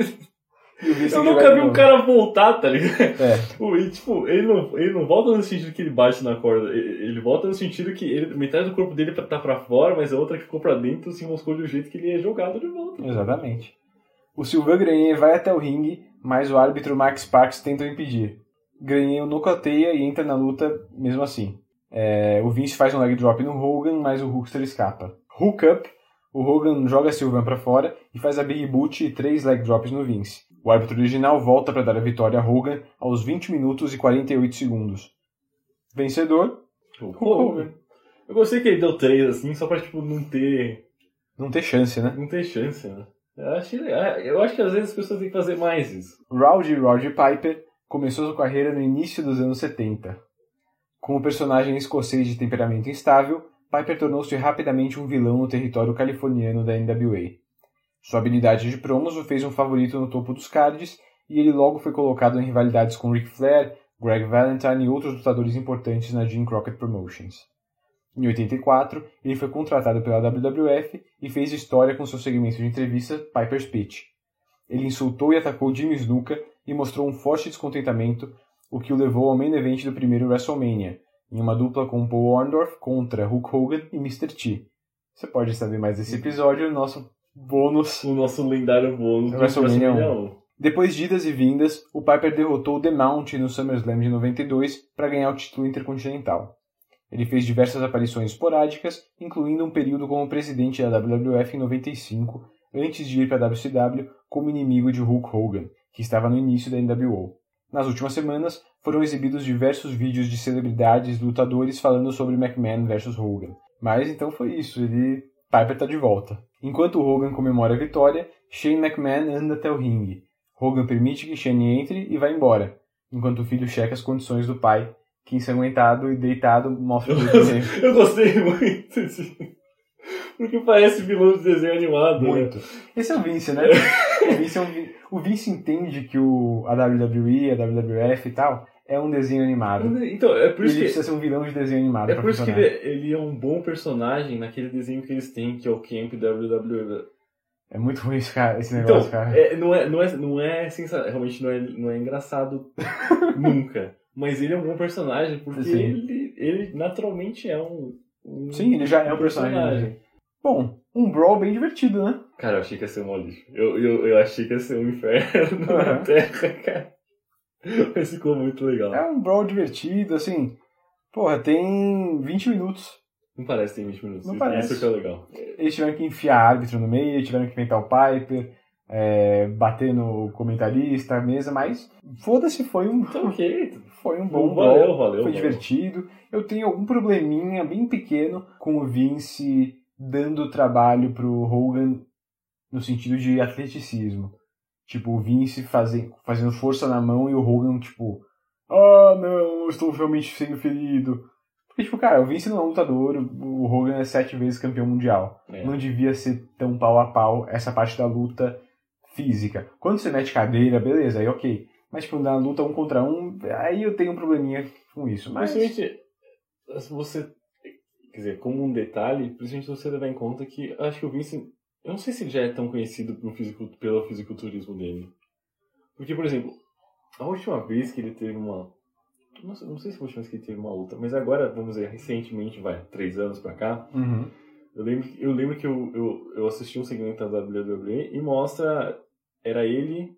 Eu nunca vi um cara voltar, tá ligado? É. E, tipo, ele não, ele não volta no sentido que ele bate na corda, ele volta no sentido que ele, metade do corpo dele tá pra fora, mas a outra que ficou pra dentro se enroscou de um jeito que ele é jogado de volta. Exatamente. O Sylvain Grenier vai até o ringue, mas o árbitro Max Sparks tenta o impedir. Grenier o nocauteia e entra na luta mesmo assim. É, o Vince faz um leg drop no Hogan, mas o Hulkster escapa. Hook up, o Hogan joga Sylvain pra fora e faz a Big Boot e três leg drops no Vince. O árbitro original volta para dar a vitória a Hogan aos vinte minutos e quarenta e oito segundos. Vencedor, Hulk Hogan. Eu gostei que ele deu três assim, só pra tipo não ter... Não ter chance, né? Não ter chance, né? Eu, achei, eu acho que às vezes as pessoas têm que fazer mais isso. Rowdy Roddy Piper começou sua carreira no início dos anos setenta. Como personagem escocês de temperamento instável, Piper tornou-se rapidamente um vilão no território californiano da N W A. Sua habilidade de promos o fez um favorito no topo dos cards, e ele logo foi colocado em rivalidades com Ric Flair, Greg Valentine e outros lutadores importantes na Jim Crockett Promotions. Em oitenta e quatro, ele foi contratado pela W W F e fez história com seu segmento de entrevista Piper's Pitch. Ele insultou e atacou Jimmy Snuka e mostrou um forte descontentamento, o que o levou ao main event do primeiro WrestleMania, em uma dupla com Paul Orndorff contra Hulk Hogan e mister T. Você pode saber mais desse episódio no nosso bônus. O nosso lendário bônus do WrestleMania WrestleMania um. um. Depois de idas e vindas, o Piper derrotou The Mount no SummerSlam de noventa e dois para ganhar o título intercontinental. Ele fez diversas aparições esporádicas, incluindo um período como presidente da W W F em noventa e cinco, antes de ir para a W C W como inimigo de Hulk Hogan, que estava no início da N W O. Nas últimas semanas, foram exibidos diversos vídeos de celebridades e lutadores falando sobre McMahon versus Hogan. Mas então foi isso, ele... Piper está de volta. Enquanto Hogan comemora a vitória, Shane McMahon anda até o ringue. Hogan permite que Shane entre e vai embora, enquanto o filho checa as condições do pai, que ensanguentado e deitado mostra o desenho. Eu gostei muito disso. Porque parece vilão de desenho animado. Muito. Né? Esse é o Vince, né? o, Vince é um, o Vince entende que o, a W W E, a W W F e tal, é um desenho animado. Então, é por isso ele que... precisa ser um vilão de desenho animado. É por isso funcionar. que ele, ele é um bom personagem naquele desenho que eles têm, que é o Camp W W E. É muito ruim esse, cara, esse negócio, então, cara. É, não é, não é, não é sensa... realmente não é, não é engraçado nunca. Mas ele é um bom personagem porque ele, ele naturalmente é um, um Sim, ele já é um personagem. personagem. Bom, um brawl bem divertido, né? Cara, eu achei que ia ser um lixo. Eu, eu, eu achei que ia ser um inferno uhum. na Terra, cara. Mas ficou muito legal. É um brawl divertido, assim. Porra, tem vinte minutos. Não parece que tem vinte minutos. Não Isso parece. que é legal. Eles tiveram que enfiar árbitro no meio, tiveram que inventar o Piper, é, bater no comentarista, a mesa, mas foda-se, foi um... Tá ok. Foi um bom valeu, brawl, valeu, foi valeu. divertido. Eu tenho algum probleminha bem pequeno com o Vince dando trabalho pro Hogan no sentido de atleticismo. Tipo, o Vince fazendo, fazendo força na mão e o Hogan, tipo, ah, não, eu estou realmente sendo ferido. Porque, tipo, cara, o Vince não é um lutador, o Hogan é sete vezes campeão mundial. É. Não devia ser tão pau a pau essa parte da luta física. Quando você mete cadeira, beleza, aí ok. Mas, tipo, na luta um contra um, aí eu tenho um probleminha com isso. Mas, principalmente, se você, quer dizer, como um detalhe, principalmente você levar em conta que eu acho que o Vince, eu não sei se ele já é tão conhecido pelo, fisico, pelo fisiculturismo dele. Porque, por exemplo, a última vez que ele teve uma... Não sei, não sei se foi a última vez que ele teve uma luta, mas agora, vamos dizer, recentemente, vai, três anos pra cá, uhum. eu lembro, eu lembro que eu, eu, eu assisti um segmento da W W E e mostra, era ele,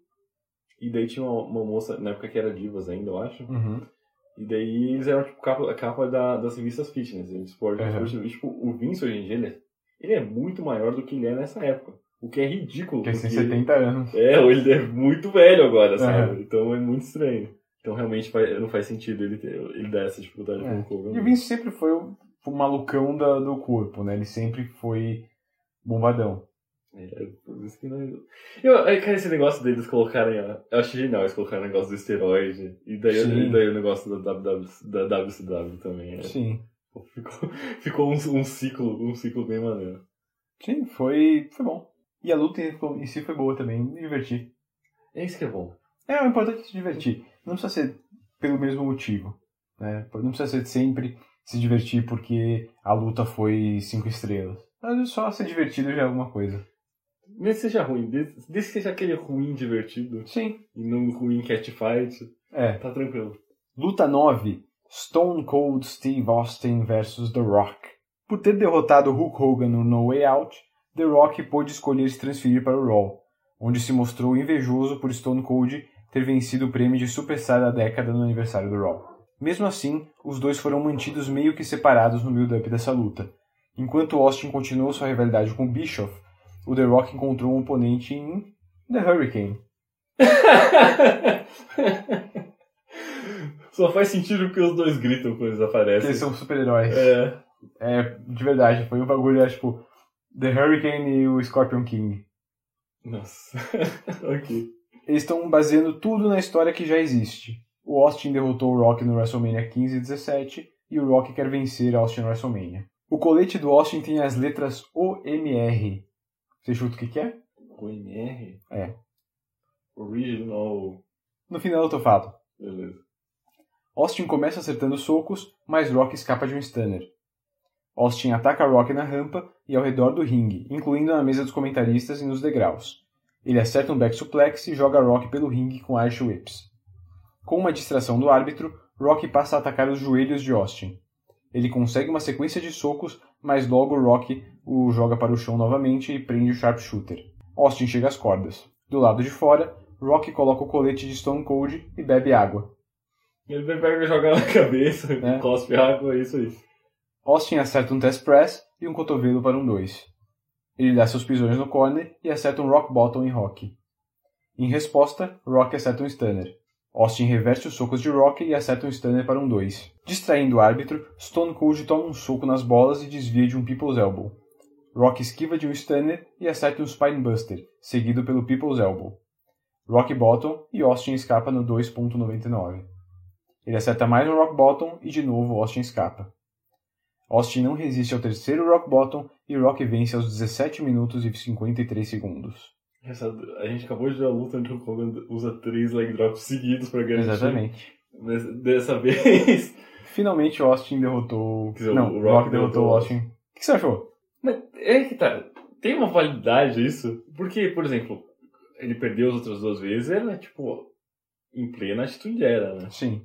e daí tinha uma, uma moça, na época que era Divas ainda, eu acho, uhum. e daí eles eram tipo capa, a capa da, das revistas fitness, esporte, uhum. esporte, tipo, o Vince hoje em dia, ele é, ele é muito maior do que ele é nessa época. O que é ridículo. Porque tem setenta ele, anos. É, ele é muito velho agora, sabe? Uhum. Então é muito estranho. Então realmente faz, não faz sentido ele, ter, ele dar essa dificuldade é. com o Hogan. E o Vince sempre foi o, o malucão da, do corpo, né? Ele sempre foi bombadão. É, por isso que não... Eu, cara, esse negócio deles colocarem... Eu acho genial eles colocarem o negócio do esteroide. E daí, e daí o negócio da, W W, da W C W também. É. Sim. Ficou, ficou um, um, ciclo, um ciclo bem maneiro. Sim, foi, foi bom. E a luta em si foi boa também, me diverti. É isso que é bom. É, o importante é se divertir. Não precisa ser pelo mesmo motivo. Né? Não precisa ser sempre se divertir porque a luta foi cinco estrelas. Mas só ser divertido já é alguma coisa. Mesmo que seja ruim, desde, desde que seja aquele ruim divertido. Sim. E não ruim catfight. É. Tá tranquilo. Luta nove. Stone Cold Steve Austin versus The Rock. Por ter derrotado Hulk Hogan no No Way Out, The Rock pôde escolher se transferir para o Raw, onde se mostrou invejoso por Stone Cold ter vencido o prêmio de Superstar da década no aniversário do Raw. Mesmo assim, os dois foram mantidos meio que separados no build-up dessa luta. Enquanto Austin continuou sua rivalidade com Bischoff, o The Rock encontrou um oponente em The Hurricane. Só faz sentido porque os dois gritam quando eles aparecem. Eles são super-heróis. É. É, de verdade, foi um bagulho, é, tipo, The Hurricane e o Scorpion King. Nossa, ok. Eles estão baseando tudo na história que já existe. O Austin derrotou o Rock no WrestleMania quinze e dezessete e o Rock quer vencer Austin no WrestleMania. O colete do Austin tem as letras O M R. Você chuta o que que é? O M R? É. Original. No final eu tô falo. Beleza. Austin começa acertando socos, mas Rock escapa de um stunner. Austin ataca Rock na rampa e ao redor do ringue, incluindo na mesa dos comentaristas e nos degraus. Ele acerta um back suplex e joga Rock pelo ringue com Irish Whips. Com uma distração do árbitro, Rock passa a atacar os joelhos de Austin. Ele consegue uma sequência de socos, mas logo Rock o joga para o chão novamente e prende o sharpshooter. Austin chega às cordas. Do lado de fora, Rock coloca o colete de Stone Cold e bebe água. Ele pega e joga na cabeça, É. cospe água, é isso aí. Austin acerta um test press e um cotovelo para um dois. Ele dá seus pisões no corner e acerta um rock bottom em Rock. Em resposta, Rock acerta um stunner. Austin reverte os socos de Rock e acerta um stunner para um dois. Distraindo o árbitro, Stone Cold toma um soco nas bolas e desvia de um People's Elbow. Rock esquiva de um stunner e acerta um Spinebuster, seguido pelo People's Elbow. Rock bottom e Austin escapa no dois ponto noventa e nove. Ele acerta mais um rock bottom e de novo Austin escapa. Austin não resiste ao terceiro rock bottom e Rock vence aos dezessete minutos e cinquenta e três segundos. Essa, a gente acabou de ver a luta onde o Hogan usa três leg drops seguidos para garantir. Exatamente. Mas dessa vez... Finalmente Austin derrotou... Dizer, não, o o Rock Rock derrotou o derrotou Austin. O que você achou? Mas é que tá... Tem uma validade isso? Porque, por exemplo, ele perdeu as outras duas vezes, era tipo... Em plena atitude era, né? Sim.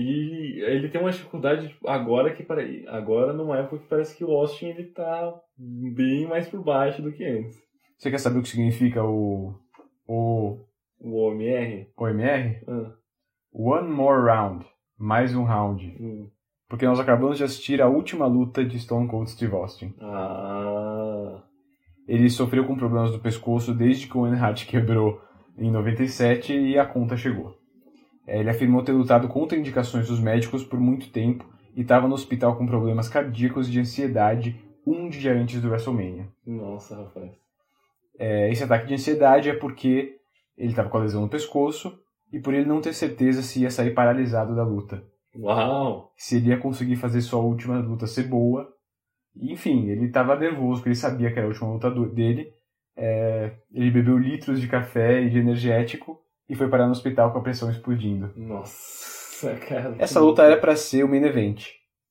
E ele tem uma dificuldade agora que pare... agora numa época que parece que o Austin ele tá bem mais por baixo do que antes. Você quer saber o que significa o... o... O O M R? O M R? Ah. One more round. Mais um round. Hum. Porque nós acabamos de assistir a última luta de Stone Cold Steve Austin. Ah. Ele sofreu com problemas do pescoço desde que o Owen Hart quebrou em noventa e sete e a conta chegou. Ele afirmou ter lutado contra indicações dos médicos por muito tempo e estava no hospital com problemas cardíacos e de ansiedade um dia antes do WrestleMania. Nossa, rapaz. É, esse ataque de ansiedade é porque ele estava com a lesão no pescoço e por ele não ter certeza se ia sair paralisado da luta. Uau! Se ele ia conseguir fazer sua última luta ser boa. Enfim, ele estava nervoso porque ele sabia que era a última luta do, dele. É, ele bebeu litros de café e de energético e foi parar no hospital com a pressão explodindo. Nossa, cara. Essa luta era pra ser o main event.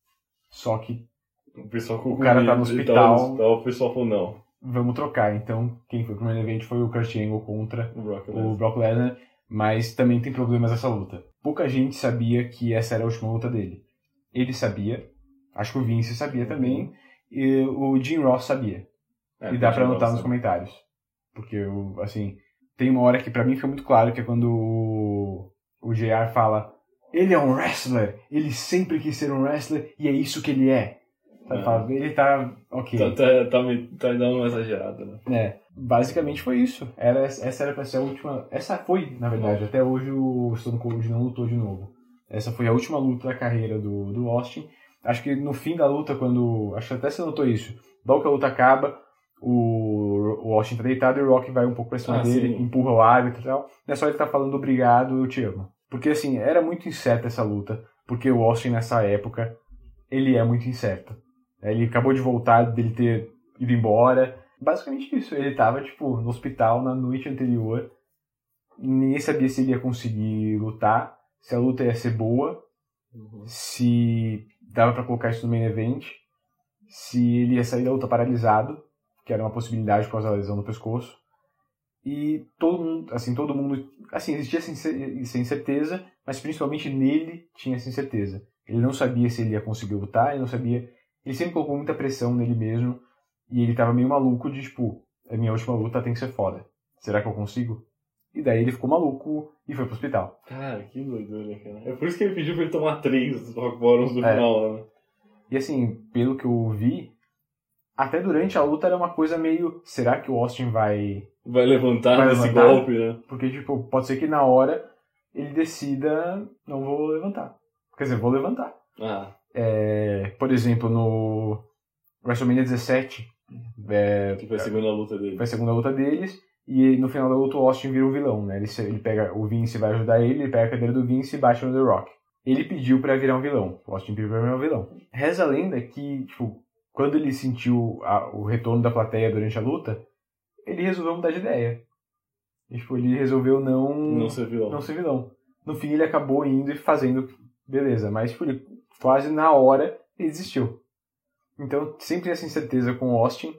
Só que o, pessoal com o cara tá no hospital, tava no hospital, o pessoal falou não. Vamos trocar. Então, quem foi pro main event foi o Kurt Angle contra o Brock, o Brock Lesnar. Mas também tem problemas essa luta. Pouca gente sabia que essa era a última luta dele. Ele sabia. Acho que o Vince sabia também. E o Jim Ross sabia. É, e dá pra anotar Ross nos comentários. Porque, eu, assim... Tem uma hora que pra mim fica muito claro, que é quando o, o J R fala: ele é um wrestler, ele sempre quis ser um wrestler e é isso que ele é. Sabe, é. Fala, ele tá ok. Tá, tá, tá, me, tá dando uma exagerada, né? É, basicamente foi isso. Era, essa era pra ser a última... Essa foi, na verdade, até hoje o Stone Cold não lutou de novo. Essa foi a última luta da carreira do, do Austin. Acho que no fim da luta, quando... Acho que até você notou isso. Logo que a luta acaba... O, o Austin tá deitado e o Rock vai um pouco pra cima ah, dele, sim. empurra o árbitro e tal. Não é só ele tá falando obrigado, eu te amo. Porque assim, era muito incerta essa luta, porque o Austin nessa época, ele é muito incerto. Ele acabou de voltar dele ter ido embora. Basicamente isso, ele tava tipo no hospital na noite anterior, ninguém sabia se ele ia conseguir lutar, se a luta ia ser boa, uhum. se dava pra colocar isso no main event, se ele ia sair da luta paralisado, que era uma possibilidade por causa da lesão no pescoço. E todo mundo, assim, todo mundo, assim, existia essa incerteza, mas principalmente nele tinha essa incerteza. Ele não sabia se ele ia conseguir lutar, ele não sabia, ele sempre colocou muita pressão nele mesmo, e ele tava meio maluco de, tipo, a minha última luta tem que ser foda. Será que eu consigo? E daí ele ficou maluco e foi pro hospital. Cara, que doideira, cara. É por isso que ele pediu pra ele tomar três rock bottoms no é. final, né? E assim, pelo que eu vi, até durante a luta era uma coisa meio... Será que o Austin vai... Vai levantar vai desse levantar? golpe, né? Porque, tipo, pode ser que na hora ele decida... Não vou levantar. Quer dizer, vou levantar. Ah. É, por exemplo, no WrestleMania dezessete... É, que foi a segunda luta deles. Foi a segunda luta deles. E no final da luta o Austin vira um vilão, né? Ele, ele pega, o Vince vai ajudar ele, ele pega a cadeira do Vince e bate no The Rock. Ele pediu pra virar um vilão. O Austin pediu pra virar um vilão. Reza a lenda que, tipo, quando ele sentiu a, o retorno da plateia durante a luta, ele resolveu mudar de ideia. E, tipo, ele resolveu não... Não ser vilão. Não ser vilão. No fim ele acabou indo e fazendo... Beleza, mas tipo, ele, quase na hora ele desistiu. Então sempre essa incerteza com o Austin.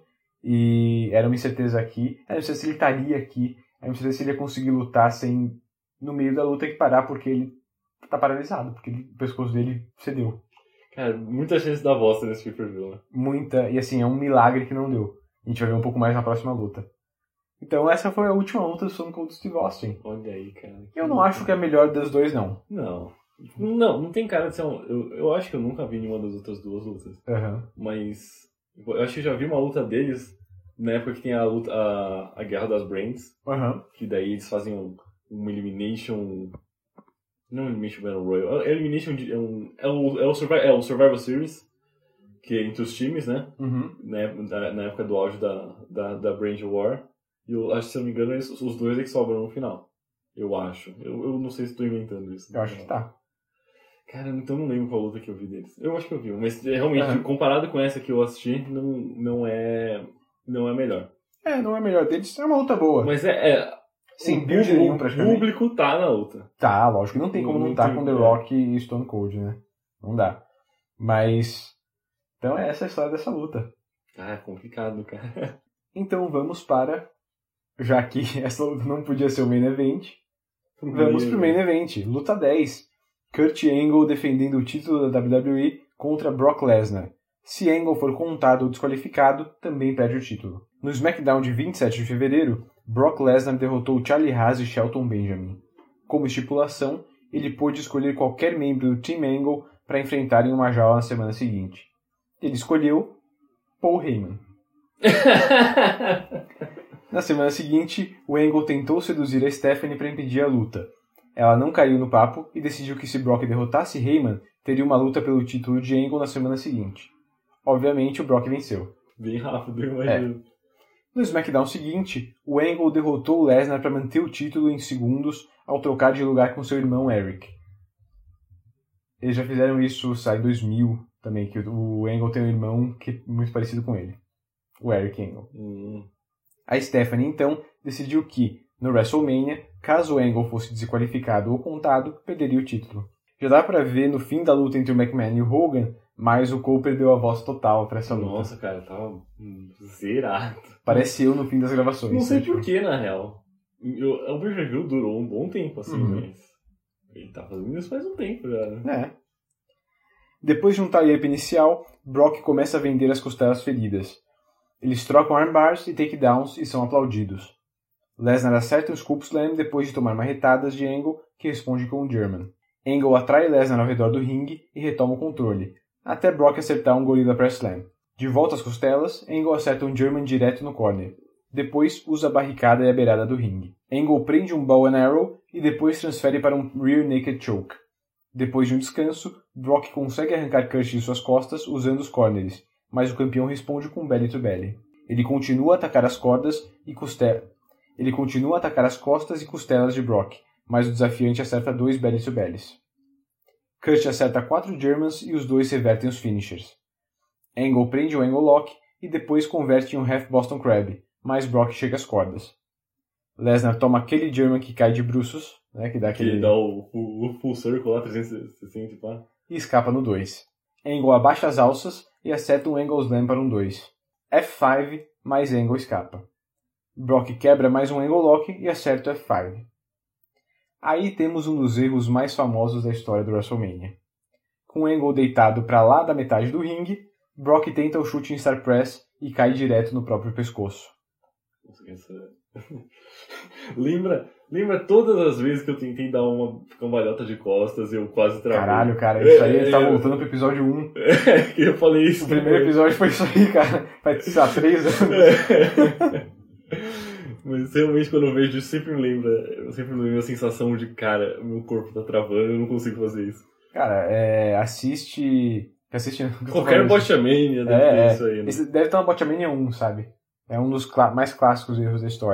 E era uma incerteza aqui. Era uma incerteza se ele estaria aqui. Era uma incerteza se ele ia conseguir lutar sem... No meio da luta que parar porque ele tá paralisado. Porque ele, o pescoço dele cedeu. Cara, muita chance da bosta nesse pay-per-view, né? Muita. E assim, é um milagre que não deu. A gente vai ver um pouco mais na próxima luta. Então essa foi a última luta do Stone Cold Steve Austin. Olha aí, cara. Eu não acho que é a melhor das dois, não. Não. Não, não tem cara de ser um... Eu, eu acho que eu nunca vi nenhuma das outras duas lutas. Uhum. Mas... Eu acho que eu já vi uma luta deles na época que tem a luta... A, a Guerra das Brains. Uhum. Que daí eles fazem um, um Elimination... Não Elimination Battle Royal. Elimination é, um, é, o, é, o Survival, é o Survival Series. Que é entre os times, né? Uhum. Na, na época do auge da, da, da Brand War. E eu acho que, se eu não me engano, eles, os dois é que sobram no final. Eu acho. Eu, eu não sei se estou inventando isso. Eu acho que tá. Cara, então não lembro qual luta que eu vi deles. Eu acho que eu vi, mas realmente, Uhum. comparado com essa que eu assisti, não, não é não é melhor. É, não é a melhor deles, é uma luta boa. Mas é... é Sem o build público- nenhum, praticamente. O público tá na luta. Tá, lógico que não tem como Não não estar tem- com The é. Rock e Stone Cold, né? Não dá. Mas... Então é essa a história dessa luta. Ah, é complicado, cara. Então vamos para... Já que essa luta não podia ser o main event, Pro vamos main pro main event. Luta dez. Kurt Angle defendendo o título da W W E contra Brock Lesnar. Se Angle for contado ou desqualificado, também perde o título. No SmackDown de vinte e sete de fevereiro, Brock Lesnar derrotou Charlie Haas e Shelton Benjamin. Como estipulação, ele pôde escolher qualquer membro do Team Angle para enfrentar em uma jaula na semana seguinte. Ele escolheu Paul Heyman. Na semana seguinte, o Angle tentou seduzir a Stephanie para impedir a luta. Ela não caiu no papo e decidiu que se Brock derrotasse Heyman, teria uma luta pelo título de Angle na semana seguinte. Obviamente, o Brock venceu. Bem rápido, eu imagino. No SmackDown seguinte, o Angle derrotou o Lesnar para manter o título em segundos ao trocar de lugar com seu irmão Eric. Eles já fizeram isso, sai em dois mil também, que o Angle tem um irmão que é muito parecido com ele. O Eric Angle. Hum. A Stephanie, então, decidiu que, no WrestleMania, caso o Angle fosse desqualificado ou contado, perderia o título. Já dá pra ver no fim da luta entre o McMahon e o Hogan, mas o Cole perdeu a voz total pra essa luta. Nossa, cara, tava zerado. Parece eu no fim das gravações. Não sei né, tipo... porquê, na real. Eu, o pay-per-view durou um bom tempo, assim, Uhum. mas... Ele tá fazendo isso faz um tempo já, né? É. Depois de um tie-up inicial, Brock começa a vender as costelas feridas. Eles trocam armbars e takedowns e são aplaudidos. Lesnar acerta um scoop slam depois de tomar marretadas de Angle, que responde com um German. Angle atrai Lesnar ao redor do ringue e retoma o controle, até Brock acertar um Gorilla Press Slam. De volta às costelas, Angle acerta um German direto no corner. Depois usa a barricada e a beirada do ringue. Angle prende um Bow and Arrow e depois transfere para um Rear Naked Choke. Depois de um descanso, Brock consegue arrancar Kurt de suas costas usando os corners, mas o campeão responde com belly to belly. Ele continua a atacar as cordas e coste... Ele continua a atacar as costas e costelas de Brock, mas o desafiante acerta dois belly to bellies. Kurt acerta quatro Germans e os dois revertem os finishers. Angle prende o Angle Lock e depois converte em um Half Boston Crab, mas Brock chega às cordas. Lesnar toma aquele German que cai de bruços, né, que dá aquele... Que dá o, o, o full circle lá, trezentos e sessenta, pá. E escapa no dois. Angle abaixa as alças e acerta um Angle Slam para um dois. F cinco, mas Angle escapa. Brock quebra mais um Angle Lock e acerta o F cinco. Aí temos um dos erros mais famosos da história do WrestleMania. Com o Angle deitado para lá da metade do ringue, Brock tenta o chute em Star Press e cai direto no próprio pescoço. Nossa, essa... lembra, lembra todas as vezes que eu tentei dar uma cambalhota de costas e eu quase travei. Caralho, cara, isso aí é, tá voltando pro episódio um. É, que eu falei isso. O primeiro episódio foi isso aí, cara. Faz, sei lá, três anos. É. Mas realmente quando eu vejo isso, sempre me lembra, eu sempre me lembro a sensação de, cara, meu corpo tá travando, eu não consigo fazer isso. Cara, é, assiste... assiste Qualquer Botchamania deve é, ter é. isso aí, né? Esse deve estar no Botchamania um, sabe? É um dos clá- mais clássicos erros da história.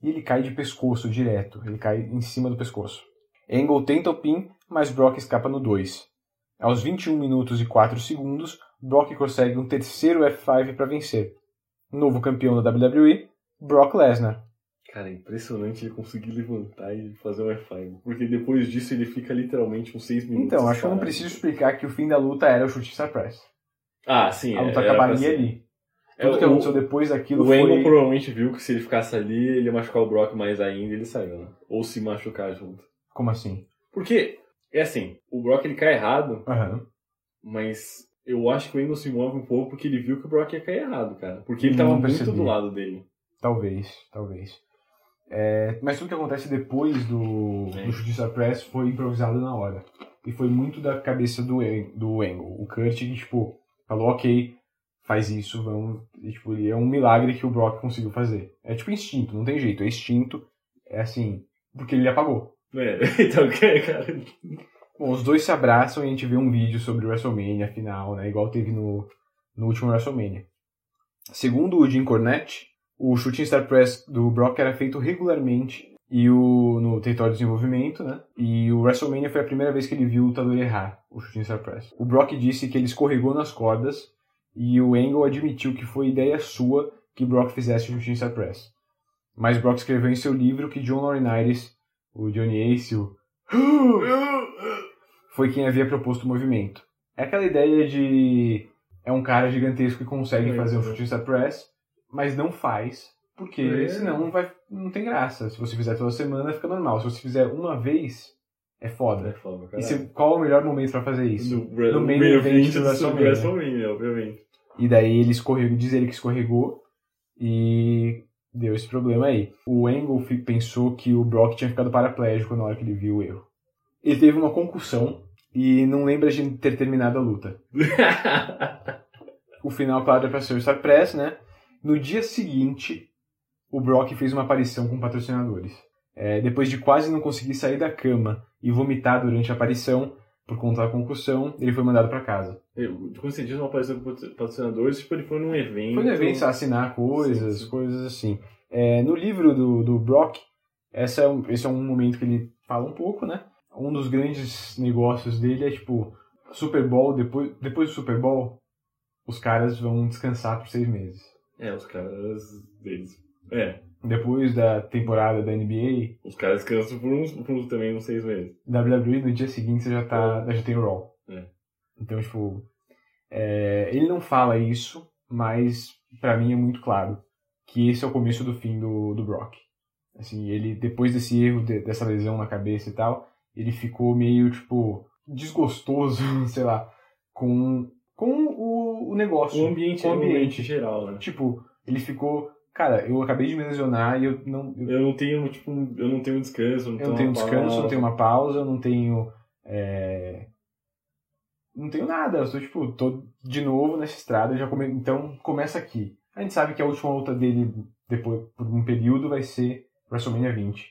e ele cai de pescoço direto. Ele cai em cima do pescoço. Angle tenta o pin, mas Brock escapa no dois. Aos vinte e um minutos e quatro segundos, Brock consegue um terceiro F cinco para vencer. Novo campeão da W W E, Brock Lesnar. Cara, é impressionante ele conseguir levantar e fazer um F cinco. Porque depois disso ele fica literalmente uns seis minutos. Então, acho que eu não preciso explicar que o fim da luta era o Shooting Star Press. Ah, sim. A luta é, acabaria ali. Tudo é, que o, aconteceu depois daquilo o foi... O Angle provavelmente viu que se ele ficasse ali, ele ia machucar o Brock mais ainda e ele saiu, né? Ou se machucar junto. Como assim? Porque, é assim, o Brock ele cai errado, uhum. mas eu acho que o Angle se move um pouco porque ele viu que o Brock ia cair errado, cara. Porque ele tava muito do lado dele. Talvez, talvez. É, mas tudo que acontece depois do, é. do Shooting Star Press foi improvisado na hora. E foi muito da cabeça do, do Angle. O Kurt, que, tipo, falou, ok, faz isso, vamos... E, tipo, é um milagre que o Brock conseguiu fazer. É tipo instinto, não tem jeito. É instinto, é assim, porque ele apagou. É, então, cara... Bom, os dois se abraçam e a gente vê um vídeo sobre o WrestleMania final, né? Igual teve no, no último WrestleMania. Segundo o Jim Cornette, o Shooting Star Press do Brock era feito regularmente e o, no território de desenvolvimento, né? E o WrestleMania foi a primeira vez que ele viu o lutador errar o Shooting Star Press. O Brock disse que ele escorregou nas cordas e o Angle admitiu que foi ideia sua que Brock fizesse o Shooting Star Press. Mas Brock escreveu em seu livro que John Laurinaitis, o Johnny Ace, o... foi quem havia proposto o movimento. É aquela ideia de... é um cara gigantesco que consegue é, fazer um Shooting Star Press, mas não faz, porque é. senão não, vai, não tem graça. Se você fizer toda semana, fica normal. Se você fizer uma vez, é foda. É foda, e se, qual é o melhor momento pra fazer isso? No, no main event do WrestleMania. WrestleMania, obviamente. E daí ele escorregou, diz ele que escorregou, e deu esse problema aí. O Angle pensou que o Brock tinha ficado paraplégico na hora que ele viu o erro. Ele teve uma concussão e não lembra de ter terminado a luta. O final, claro, é pra ser o Star Press, né? No dia seguinte, o Brock fez uma aparição com patrocinadores. É, depois de quase não conseguir sair da cama e vomitar durante a aparição, por conta da concussão, ele foi mandado pra casa. Quando você diz uma aparição com patrocinadores, tipo, ele foi num evento... Foi num evento, assinar coisas, sim, sim. coisas assim. É, no livro do, do Brock, essa é um, esse é um momento que ele fala um pouco, né? Um dos grandes negócios dele é, tipo, Super Bowl, depois, depois do Super Bowl, os caras vão descansar por seis meses. É, os caras deles. É. Depois da temporada da N B A... os caras descansam por uns, por uns também uns seis meses. W W E, no dia seguinte, você já, tá, é. já tem o Raw. É. Então, tipo... É, ele não fala isso, mas pra mim é muito claro que esse é o começo do fim do, do Brock. Assim, ele, depois desse erro, de, dessa lesão na cabeça e tal, ele ficou meio, tipo, desgostoso, sei lá, com, com o, o negócio. O ambiente, com o ambiente. O ambiente geral, né? Tipo, ele ficou... Cara, eu acabei de me lesionar e eu não... Eu, eu não tenho, tipo, eu não tenho descanso, não eu não tenho descanso, não tenho uma pausa, não tenho... É... Não tenho nada, eu sou, tipo, tô de novo nessa estrada, já come... então começa aqui. A gente sabe que a última luta dele, depois, por um período, vai ser WrestleMania vinte.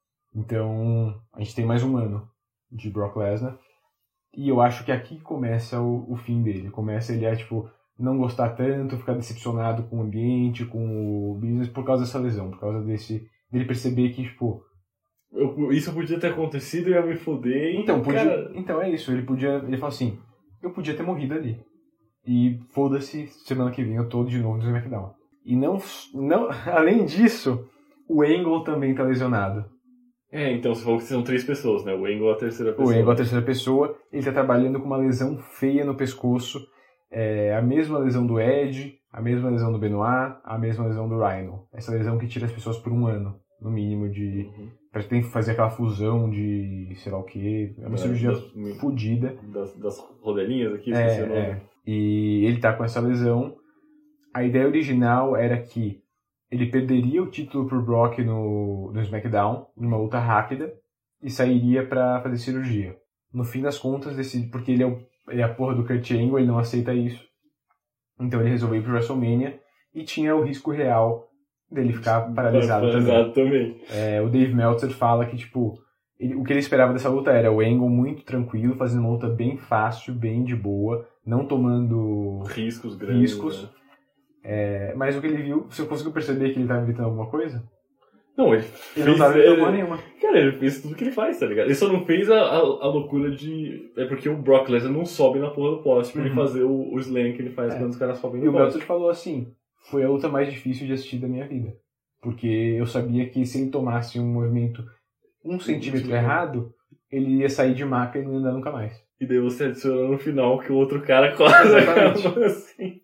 Então, a gente tem mais um ano de Brock Lesnar. E eu acho que aqui começa o, o fim dele. Começa ele a, tipo... não gostar tanto, ficar decepcionado com o ambiente, com o business, por causa dessa lesão, por causa desse... dele perceber que, tipo... Eu, isso podia ter acontecido e eu ia me foder. Então, podia, cara... então é isso, ele podia... Ele falou assim, eu podia ter morrido ali. E foda-se, semana que vem eu tô de novo no SmackDown. E não, não... Além disso, o Angle também tá lesionado. É, então você falou que são três pessoas, né? O Angle é a terceira pessoa. O Angle é a terceira pessoa, ele tá trabalhando com uma lesão feia no pescoço. É a mesma lesão do Edge, a mesma lesão do Benoit, a mesma lesão do Rhino. Essa lesão que tira as pessoas por um ano, no mínimo, de... Uhum. Pra ter que fazer aquela fusão de sei lá o que. É uma é, cirurgia das, fodida. Das, das rodelinhas aqui, é, esqueci o nome. É. E ele tá com essa lesão. A ideia original era que ele perderia o título pro Brock no, no SmackDown, numa luta rápida, e sairia pra fazer cirurgia. No fim das contas, decide, porque ele é, o, ele é a porra do Kurt Angle, ele não aceita isso. Então ele resolveu ir pro WrestleMania e tinha o risco real dele ficar paralisado também. também. É, o Dave Meltzer fala que, tipo, ele, o que ele esperava dessa luta era o Angle muito tranquilo, fazendo uma luta bem fácil, bem de boa, não tomando riscos grandes. Riscos. Né? É, mas o que ele viu, você conseguiu perceber que ele estava evitando alguma coisa? Não, ele, Ele fez, não tava em porra nenhuma. Cara, ele fez tudo que ele faz, tá ligado? Ele só não fez a, a, a loucura de... É porque o Brock Lesnar não sobe na porra do poste pra Uhum. ele fazer o, o slam que ele faz É. quando os caras sobem E no o poste. Meltzer falou assim, foi a luta mais difícil de assistir da minha vida. Porque eu sabia que se ele tomasse um movimento um centímetro errado, ele ia sair de maca e não ia andar nunca mais. E daí você adiciona no final que o outro cara quase Exatamente. acaba assim.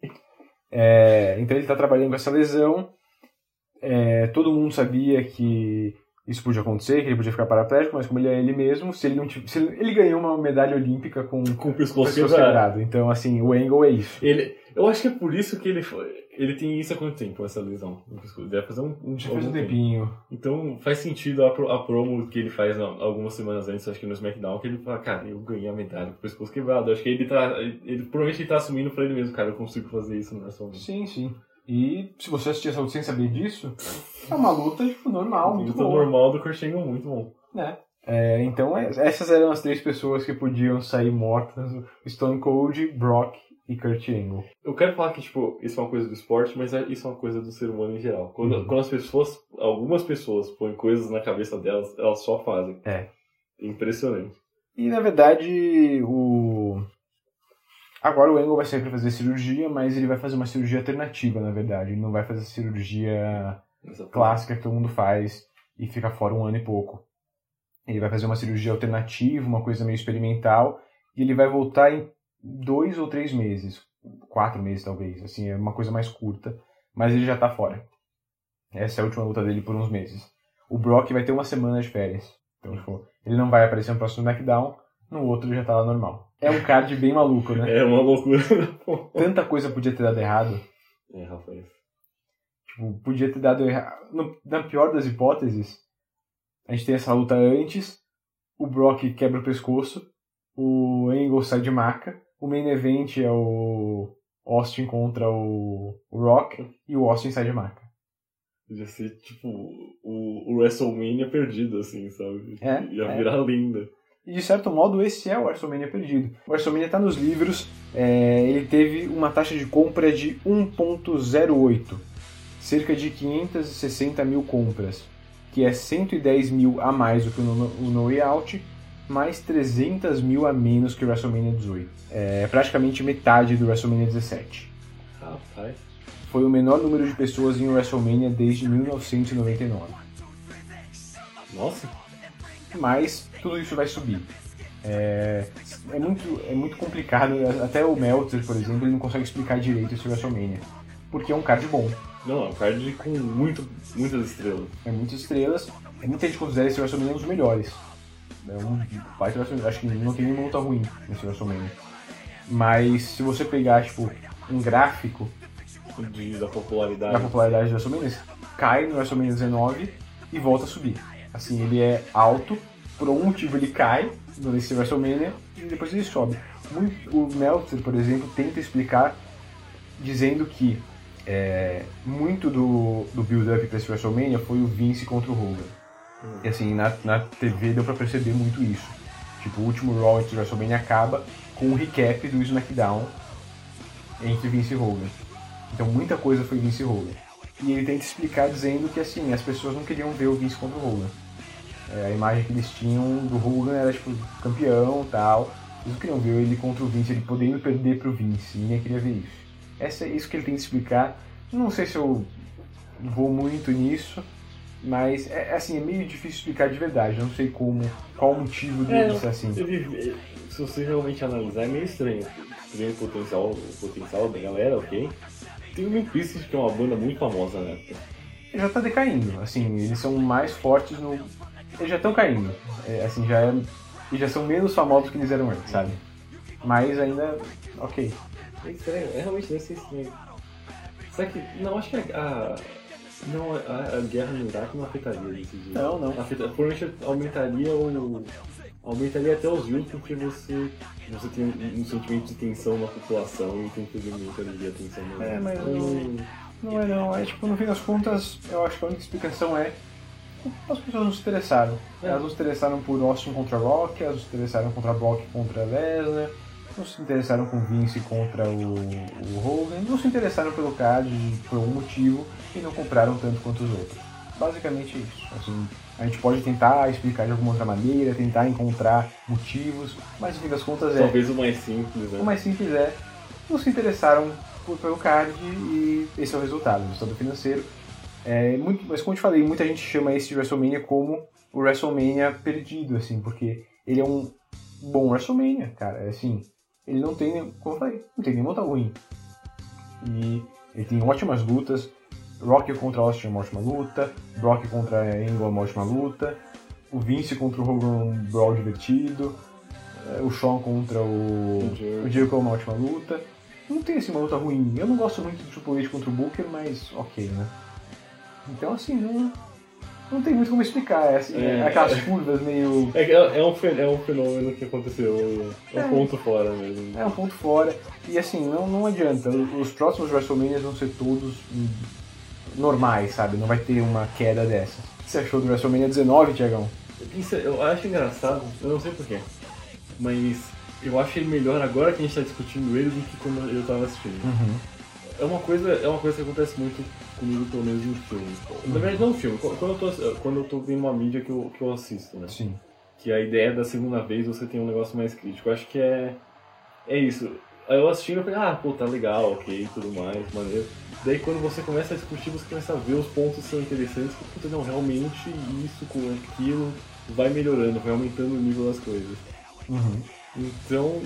É, então ele está trabalhando com essa lesão. É, todo mundo sabia que isso podia acontecer, que ele podia ficar paraplégico, mas como ele é ele mesmo, se ele não tivesse, se ele, ele ganhou uma medalha olímpica com, com o pescoço, pescoço quebrado. quebrado. Então, assim, o Angle é isso. Ele, eu acho que é por isso que ele foi. Ele tem isso há quanto tempo, essa lesão no pescoço? Deve fazer um, um, Já faz um algum tempinho. tempo. Então faz sentido a, pro- a promo que ele faz não, algumas semanas antes, acho que no SmackDown, que ele fala, cara, eu ganhei a medalha com o pescoço quebrado. Eu acho que ele tá. Ele, ele provavelmente ele tá assumindo pra ele mesmo, cara, eu consigo fazer isso no WrestleMania. Sim, sim. E se você assistir essa luta sem saber disso, é uma luta tipo, normal, muito luta boa. normal do Kurt Angle, muito bom. Né? É, então, é, essas eram as três pessoas que podiam sair mortas: Stone Cold, Brock e Kurt Angle. Eu quero falar que, tipo, isso é uma coisa do esporte, mas é, isso é uma coisa do ser humano em geral. Quando, Uhum. quando as pessoas, algumas pessoas põem coisas na cabeça delas, elas só fazem. É. Impressionante. E na verdade, o. Agora o Angle vai sempre fazer cirurgia, mas ele vai fazer uma cirurgia alternativa, na verdade. Ele não vai fazer a cirurgia Exatamente. clássica que todo mundo faz e fica fora um ano e pouco. Ele vai fazer uma cirurgia alternativa, uma coisa meio experimental, e ele vai voltar em dois ou três meses. Quatro meses, talvez. Assim, é uma coisa mais curta. Mas ele já tá fora. Essa é a última luta dele por uns meses. O Brock vai ter uma semana de férias. Então, tipo, ele não vai aparecer no próximo SmackDown, no outro ele já tá lá normal. É um card bem maluco, né? É uma loucura. Tanta coisa podia ter dado errado. É, Rafael. Tipo, podia ter dado errado. No- Na pior das hipóteses, a gente tem essa luta antes, o Brock quebra o pescoço, o Angle sai de maca, o main event é o Austin contra o o Rock, e o Austin sai de maca. Podia ser, tipo, o, o WrestleMania perdido, assim, sabe? É, Ia é. virar linda. E de certo modo esse é o WrestleMania perdido. O WrestleMania está nos livros, é, ele teve uma taxa de compra de um ponto zero oito, cerca de quinhentas e sessenta mil compras, que é cento e dez mil a mais do que o No, o no Way Out, mais trezentas mil a menos que o WrestleMania dezoito. É praticamente metade do WrestleMania dezessete. Rapaz. Foi o menor número de pessoas em um WrestleMania desde mil novecentos e noventa e nove. Nossa. Mas tudo isso vai subir. É, é, muito, é muito complicado, até o Meltzer, por exemplo, ele não consegue explicar direito esse WrestleMania, porque é um card bom. Não, é um card com muito, muitas estrelas. É muitas estrelas, é muita gente considera esse WrestleMania um dos melhores. É um baita WrestleMania, acho que não tem nenhuma luta ruim nesse WrestleMania. Mas se você pegar tipo, um gráfico De, da popularidade. da popularidade do WrestleMania, cai no WrestleMania dezenove e volta a subir. Assim, ele é alto, por algum motivo ele cai nesse WrestleMania e depois ele sobe. Muito, o Meltzer, por exemplo, tenta explicar dizendo que é, muito do, do build-up para esse WrestleMania foi o Vince contra o Hogan. Hum. E assim, na, na T V deu pra perceber muito isso. Tipo, o último Raw entre o WrestleMania acaba com um recap do SmackDown entre Vince e Hogan. Então muita coisa foi Vince e Hogan. E ele tenta explicar dizendo que assim, as pessoas não queriam ver o Vince contra o Hogan. É, a imagem que eles tinham do Hogan era tipo campeão e tal. Eles não queriam ver ele contra o Vince, ele podendo perder pro Vince. Ninguém queria ver isso. Essa é isso que ele tenta explicar. Não sei se eu vou muito nisso, mas é assim, é meio difícil explicar de verdade. Eu não sei como, qual o motivo dele É, ser assim. ele- se você realmente analisar, é meio estranho. Tem o potencial, o potencial da galera, ok? Tem o Limp Bizkit, que é uma banda muito famosa na época. Ele já tá decaindo, assim, eles são mais fortes no... Eles já estão caindo, é, assim, já é... Eles já são menos famosos que eles eram antes, sabe? Mas ainda, ok. É estranho, é realmente deve ser estranho. Será que... Não, acho que a... a não, a, a guerra no Iraque não afetaria isso. Não, não. Afeta, provavelmente aumentaria o... Aumentaria até os views porque você, você tem um, um sentimento de tensão na população e tem que fazer muita ali atenção. Mesmo. É, mas Hum, não, não é não, é tipo, no fim das contas, eu acho que a única explicação é as pessoas não se interessaram. É. Elas não se interessaram por Austin contra Rock, elas não se interessaram contra Brock contra Lesnar, não se interessaram com Vince contra o, o Hogan, não se interessaram pelo card por algum motivo e não compraram tanto quanto os outros. basicamente isso. Assim, a gente pode tentar explicar de alguma outra maneira, tentar encontrar motivos, mas no fim das contas é... Talvez o mais simples, né? O mais simples é, não se interessaram por, pelo card e esse é o resultado, o resultado financeiro. É, muito, mas como eu te falei, muita gente chama esse de WrestleMania como o WrestleMania perdido, assim, porque ele é um bom WrestleMania, cara, é assim, ele não tem, como eu falei, não tem nenhuma luta ruim. E ele tem ótimas lutas, Rock contra Austin é uma ótima luta, Brock contra Angle é uma ótima luta, o Vince contra o Hogan é um brawl divertido, o Shawn contra o, o Jericho é uma ótima luta. Não tem assim uma luta ruim. Eu não gosto muito do Triple H contra o Booker, mas ok, né? Então assim, não, não tem muito como explicar. É, assim, é, aquelas é, curvas meio... É, é, um, é um fenômeno que aconteceu, é um é, ponto fora mesmo. É um ponto fora. E assim, não, não adianta. Os próximos WrestleManias vão ser todos normais, sabe? Não vai ter uma queda dessa. O que você achou do WrestleMania dezenove, Thiagão? Isso, eu acho engraçado, eu não sei porquê, mas eu acho ele melhor agora que a gente está discutindo ele do que quando eu estava assistindo. Uhum. É uma coisa, é uma coisa que acontece muito comigo, pelo menos em filme. Uhum. Na verdade, não filme, quando eu tô, quando eu tô vendo uma mídia que eu, que eu assisto, né? Sim. Que a ideia da segunda vez você tem um negócio mais crítico. Eu acho que é, é isso. Aí eu assistindo, eu falei, ah, pô, tá legal, ok, tudo mais, maneiro. Daí quando você começa a discutir, você começa a ver os pontos que são interessantes, que, puta, não, realmente isso com aquilo vai melhorando, vai aumentando o nível das coisas. Uhum. Então,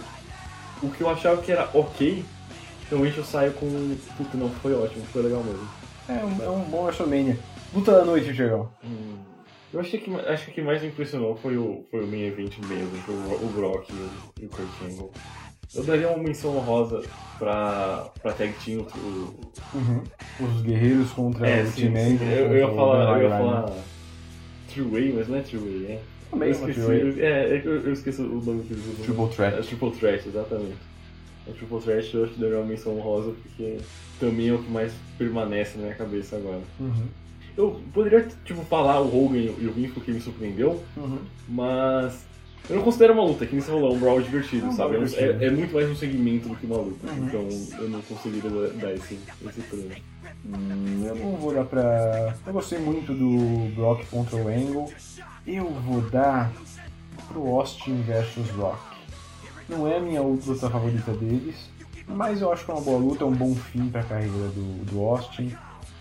o que eu achava que era ok, realmente eu saio com, puta, não, foi ótimo, foi legal mesmo. É um, é um bom WrestleMania. Luta da noite, Thiagão. Hum. Eu achei que, acho que o que mais me impressionou foi o, foi o main event mesmo, foi o, o Brock e o, e o Kurt Angle. Eu daria uma menção honrosa pra, pra Tag Team, o... Uhum. Os guerreiros contra é, o Team Angle. Eu, eu ia falar, eu ia falar True Way, mas não é True Way, é? Também eu esqueci, eu, é, eu, eu esqueci o nome que eles usam. Triple Threat. É, Triple Threat, exatamente. O Triple Threat eu acho que daria uma menção honrosa porque também é o que mais permanece na minha cabeça agora. Uhum. Eu poderia, tipo, falar o Hogan e o Vince porque me surpreendeu, uhum. mas eu não considero uma luta, que nem você falou, é um brawl divertido, é um sabe? divertido. É, é muito mais um segmento do que uma luta, uhum. então eu não conseguiria dar esse, esse prêmio. Hum, eu não vou dar pra... Eu gostei muito do Brock contra o Angle. Eu vou dar pro Austin versus Rock. Não é a minha luta favorita deles, mas eu acho que é uma boa luta, é um bom fim pra carreira do, do Austin.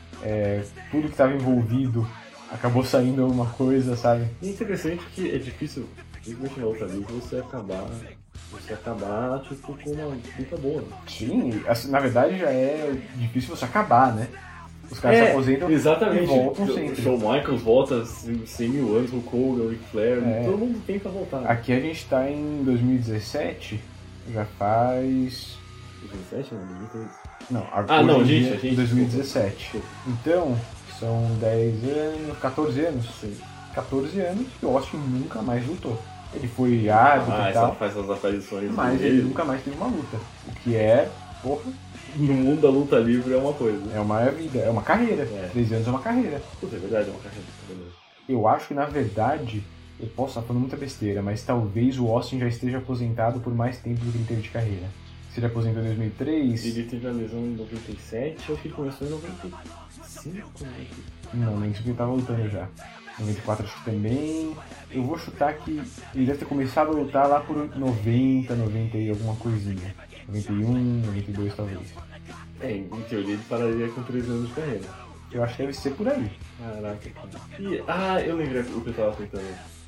É, tudo que estava envolvido acabou saindo alguma coisa, sabe? E é interessante que é difícil, principalmente na outra vez, você acabar, você acabar tipo, com uma luta boa. Né? Sim, assim, na verdade já é difícil você acabar, né? Os caras é, se aposentam exatamente. e voltam sempre. O Shawn Michaels volta cem mil anos, o Hogan, o Ric Flair, é. todo mundo tenta voltar. Né? Aqui a gente tá em dois mil e dezessete, já faz... dois mil e dezessete, não? dois mil e treze. Não, ah, não, gente, a gente... dois mil e dezessete. Então, são dez anos, catorze anos. Sim. catorze anos que o Austin nunca mais lutou. Ele foi árbitro ah, e tal. faz as aparições mas dele. ele nunca mais teve uma luta. O que é, porra... No mundo da luta livre é uma coisa. É uma vida, é uma carreira. É. treze anos é uma carreira. Puta, é verdade, é uma carreira. Eu acho que, na verdade, eu posso estar falando muita besteira, mas talvez o Austin já esteja aposentado por mais tempo do que ele teve de carreira. Se ele aposentou em dois mil e três... Ele teve a lesão em noventa e sete, acho que ele começou em noventa e cinco, né? Não, nem isso que ele tá voltando já. noventa e quatro acho que também. Eu vou chutar que ele deve ter começado a lutar lá por noventa, noventa e alguma coisinha. noventa e um, noventa e dois talvez. É, em teoria ele pararia com treze anos de carreira. Eu acho que deve ser por aí. Caraca, cara. E, ah, eu lembrei o que eu tava tentando.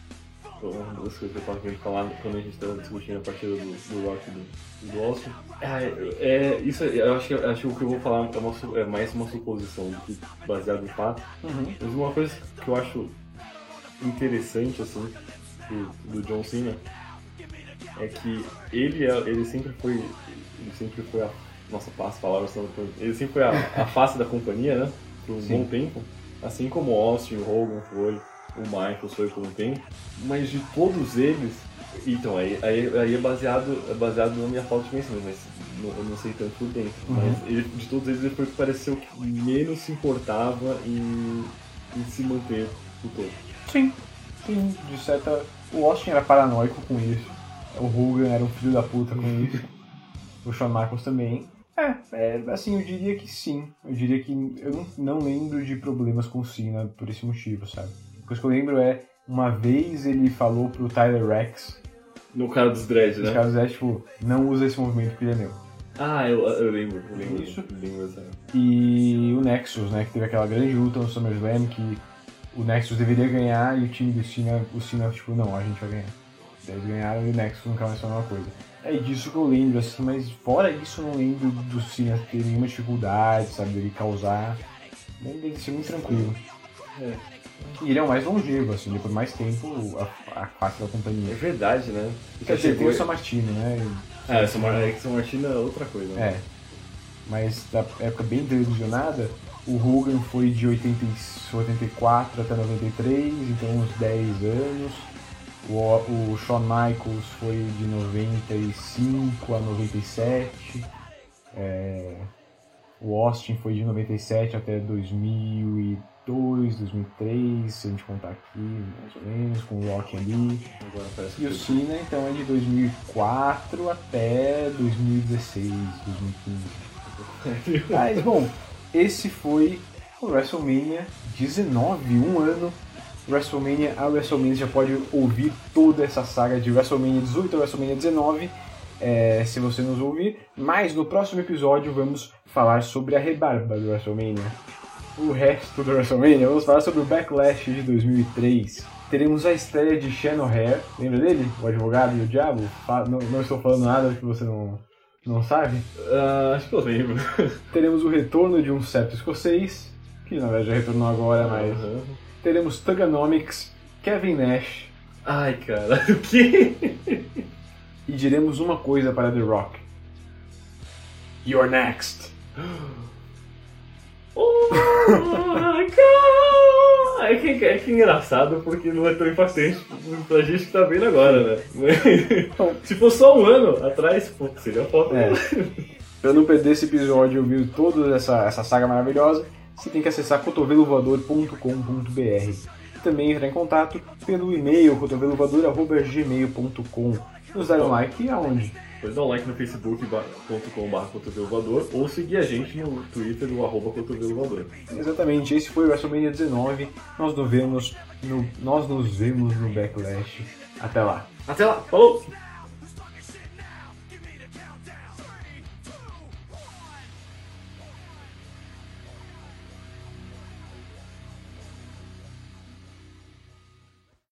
Uma das coisas que eu tava querendo falar quando a gente tava discutindo a partida do, do Rock e do, do Austin. Ah, é, isso, eu acho que, acho que o que eu vou falar é, uma, é mais uma suposição do que baseado em fato. Uhum. Mas uma coisa que eu acho interessante, assim, do, do John Cena é que ele, é, ele sempre foi ele sempre foi a nossa as palavras são ele sempre foi a, a face da companhia, né, por um Sim. bom tempo, assim como o Austin, o Hogan foi, o Michael foi por um tempo, mas de todos eles, então aí, aí, aí é baseado é baseado na minha falta de conhecimento, mas não, eu não sei tanto por dentro, uhum. mas ele, de todos eles ele foi o que pareceu que menos se importava em, em se manter o todo. Sim, sim, de certa... O Austin era paranoico com isso, o Hogan era um filho da puta com isso, o Shawn Michaels também, É, é, assim, eu diria que sim. Eu diria que eu não, não lembro de problemas com o Cena por esse motivo, sabe? A coisa que eu lembro é, uma vez ele falou pro Tyler Rex... No cara dos dreads, né? No cara dos dreads, tipo, não usa esse movimento porque ele é meu. Ah, eu, eu lembro, eu lembro. Isso. Eu lembro, sabe? E o Nexus, né, que teve aquela grande luta no SummerSlam, que o Nexus deveria ganhar e o time do Cena, o Cena, tipo, não, a gente vai ganhar. Daí eles ganharam e o Nexus nunca mais falou uma coisa. É disso que eu lembro, assim, mas fora isso eu não lembro do Cena ter nenhuma dificuldade, sabe, dele causar. Lembro dele ser muito tranquilo. É. E ele é o mais longevo, assim, depois de mais tempo, a, a face da companhia. É verdade, né? Quer dizer, tem o Sammartino, né? Ah, o Sammartino é outra coisa, né? É. Mas da época bem televisionada, o Hogan foi de oitenta e quatro até noventa e três, então uns dez anos. O, o Shawn Michaels foi de noventa e cinco a noventa e sete. É, o Austin foi de noventa e sete até dois mil e dois, dois mil e três, se a gente contar aqui, mais ou menos, com o Rock ali. Agora parece e o Cena, então, é de dois mil e quatro até dois mil e dezesseis, dois mil e quinze. Mas, bom, esse foi o WrestleMania dezenove, um ano. WrestleMania a WrestleMania, já pode ouvir toda essa saga de WrestleMania dezoito a WrestleMania dezenove, é, se você nos ouvir. Mas no próximo episódio vamos falar sobre a rebarba do WrestleMania. O resto do WrestleMania, vamos falar sobre o Backlash de dois mil e três. Teremos a estreia de Shannon Hare, lembra dele? O advogado e o diabo? Não, não estou falando nada que você não, não sabe? Uh, acho que eu lembro. Teremos o retorno de um certo escocês, que na verdade já retornou agora, mas... Uhum. Teremos Thuganomics, Kevin Nash. Ai, cara, o quê? E diremos uma coisa para The Rock. You're next. Oh, cara! É que, é que é engraçado porque não é tão impactante pra gente que tá vendo agora, né? Se fosse só um ano atrás, pô, seria foda. É. Pra não perder esse episódio e ouvir toda essa, essa saga maravilhosa, você tem que acessar cotovelo voador ponto com ponto b r. Também entrar em contato pelo e-mail cotovelo voador arroba gmail ponto com. Nos dar um like aonde? Depois dá um like no facebook ponto com barra cotovelo voador ou seguir a gente no Twitter do arroba cotovelo voador. Exatamente, esse foi o WrestleMania dezenove. Nós nos vemos no, nós nos vemos no Backlash. Até lá. Até lá, falou!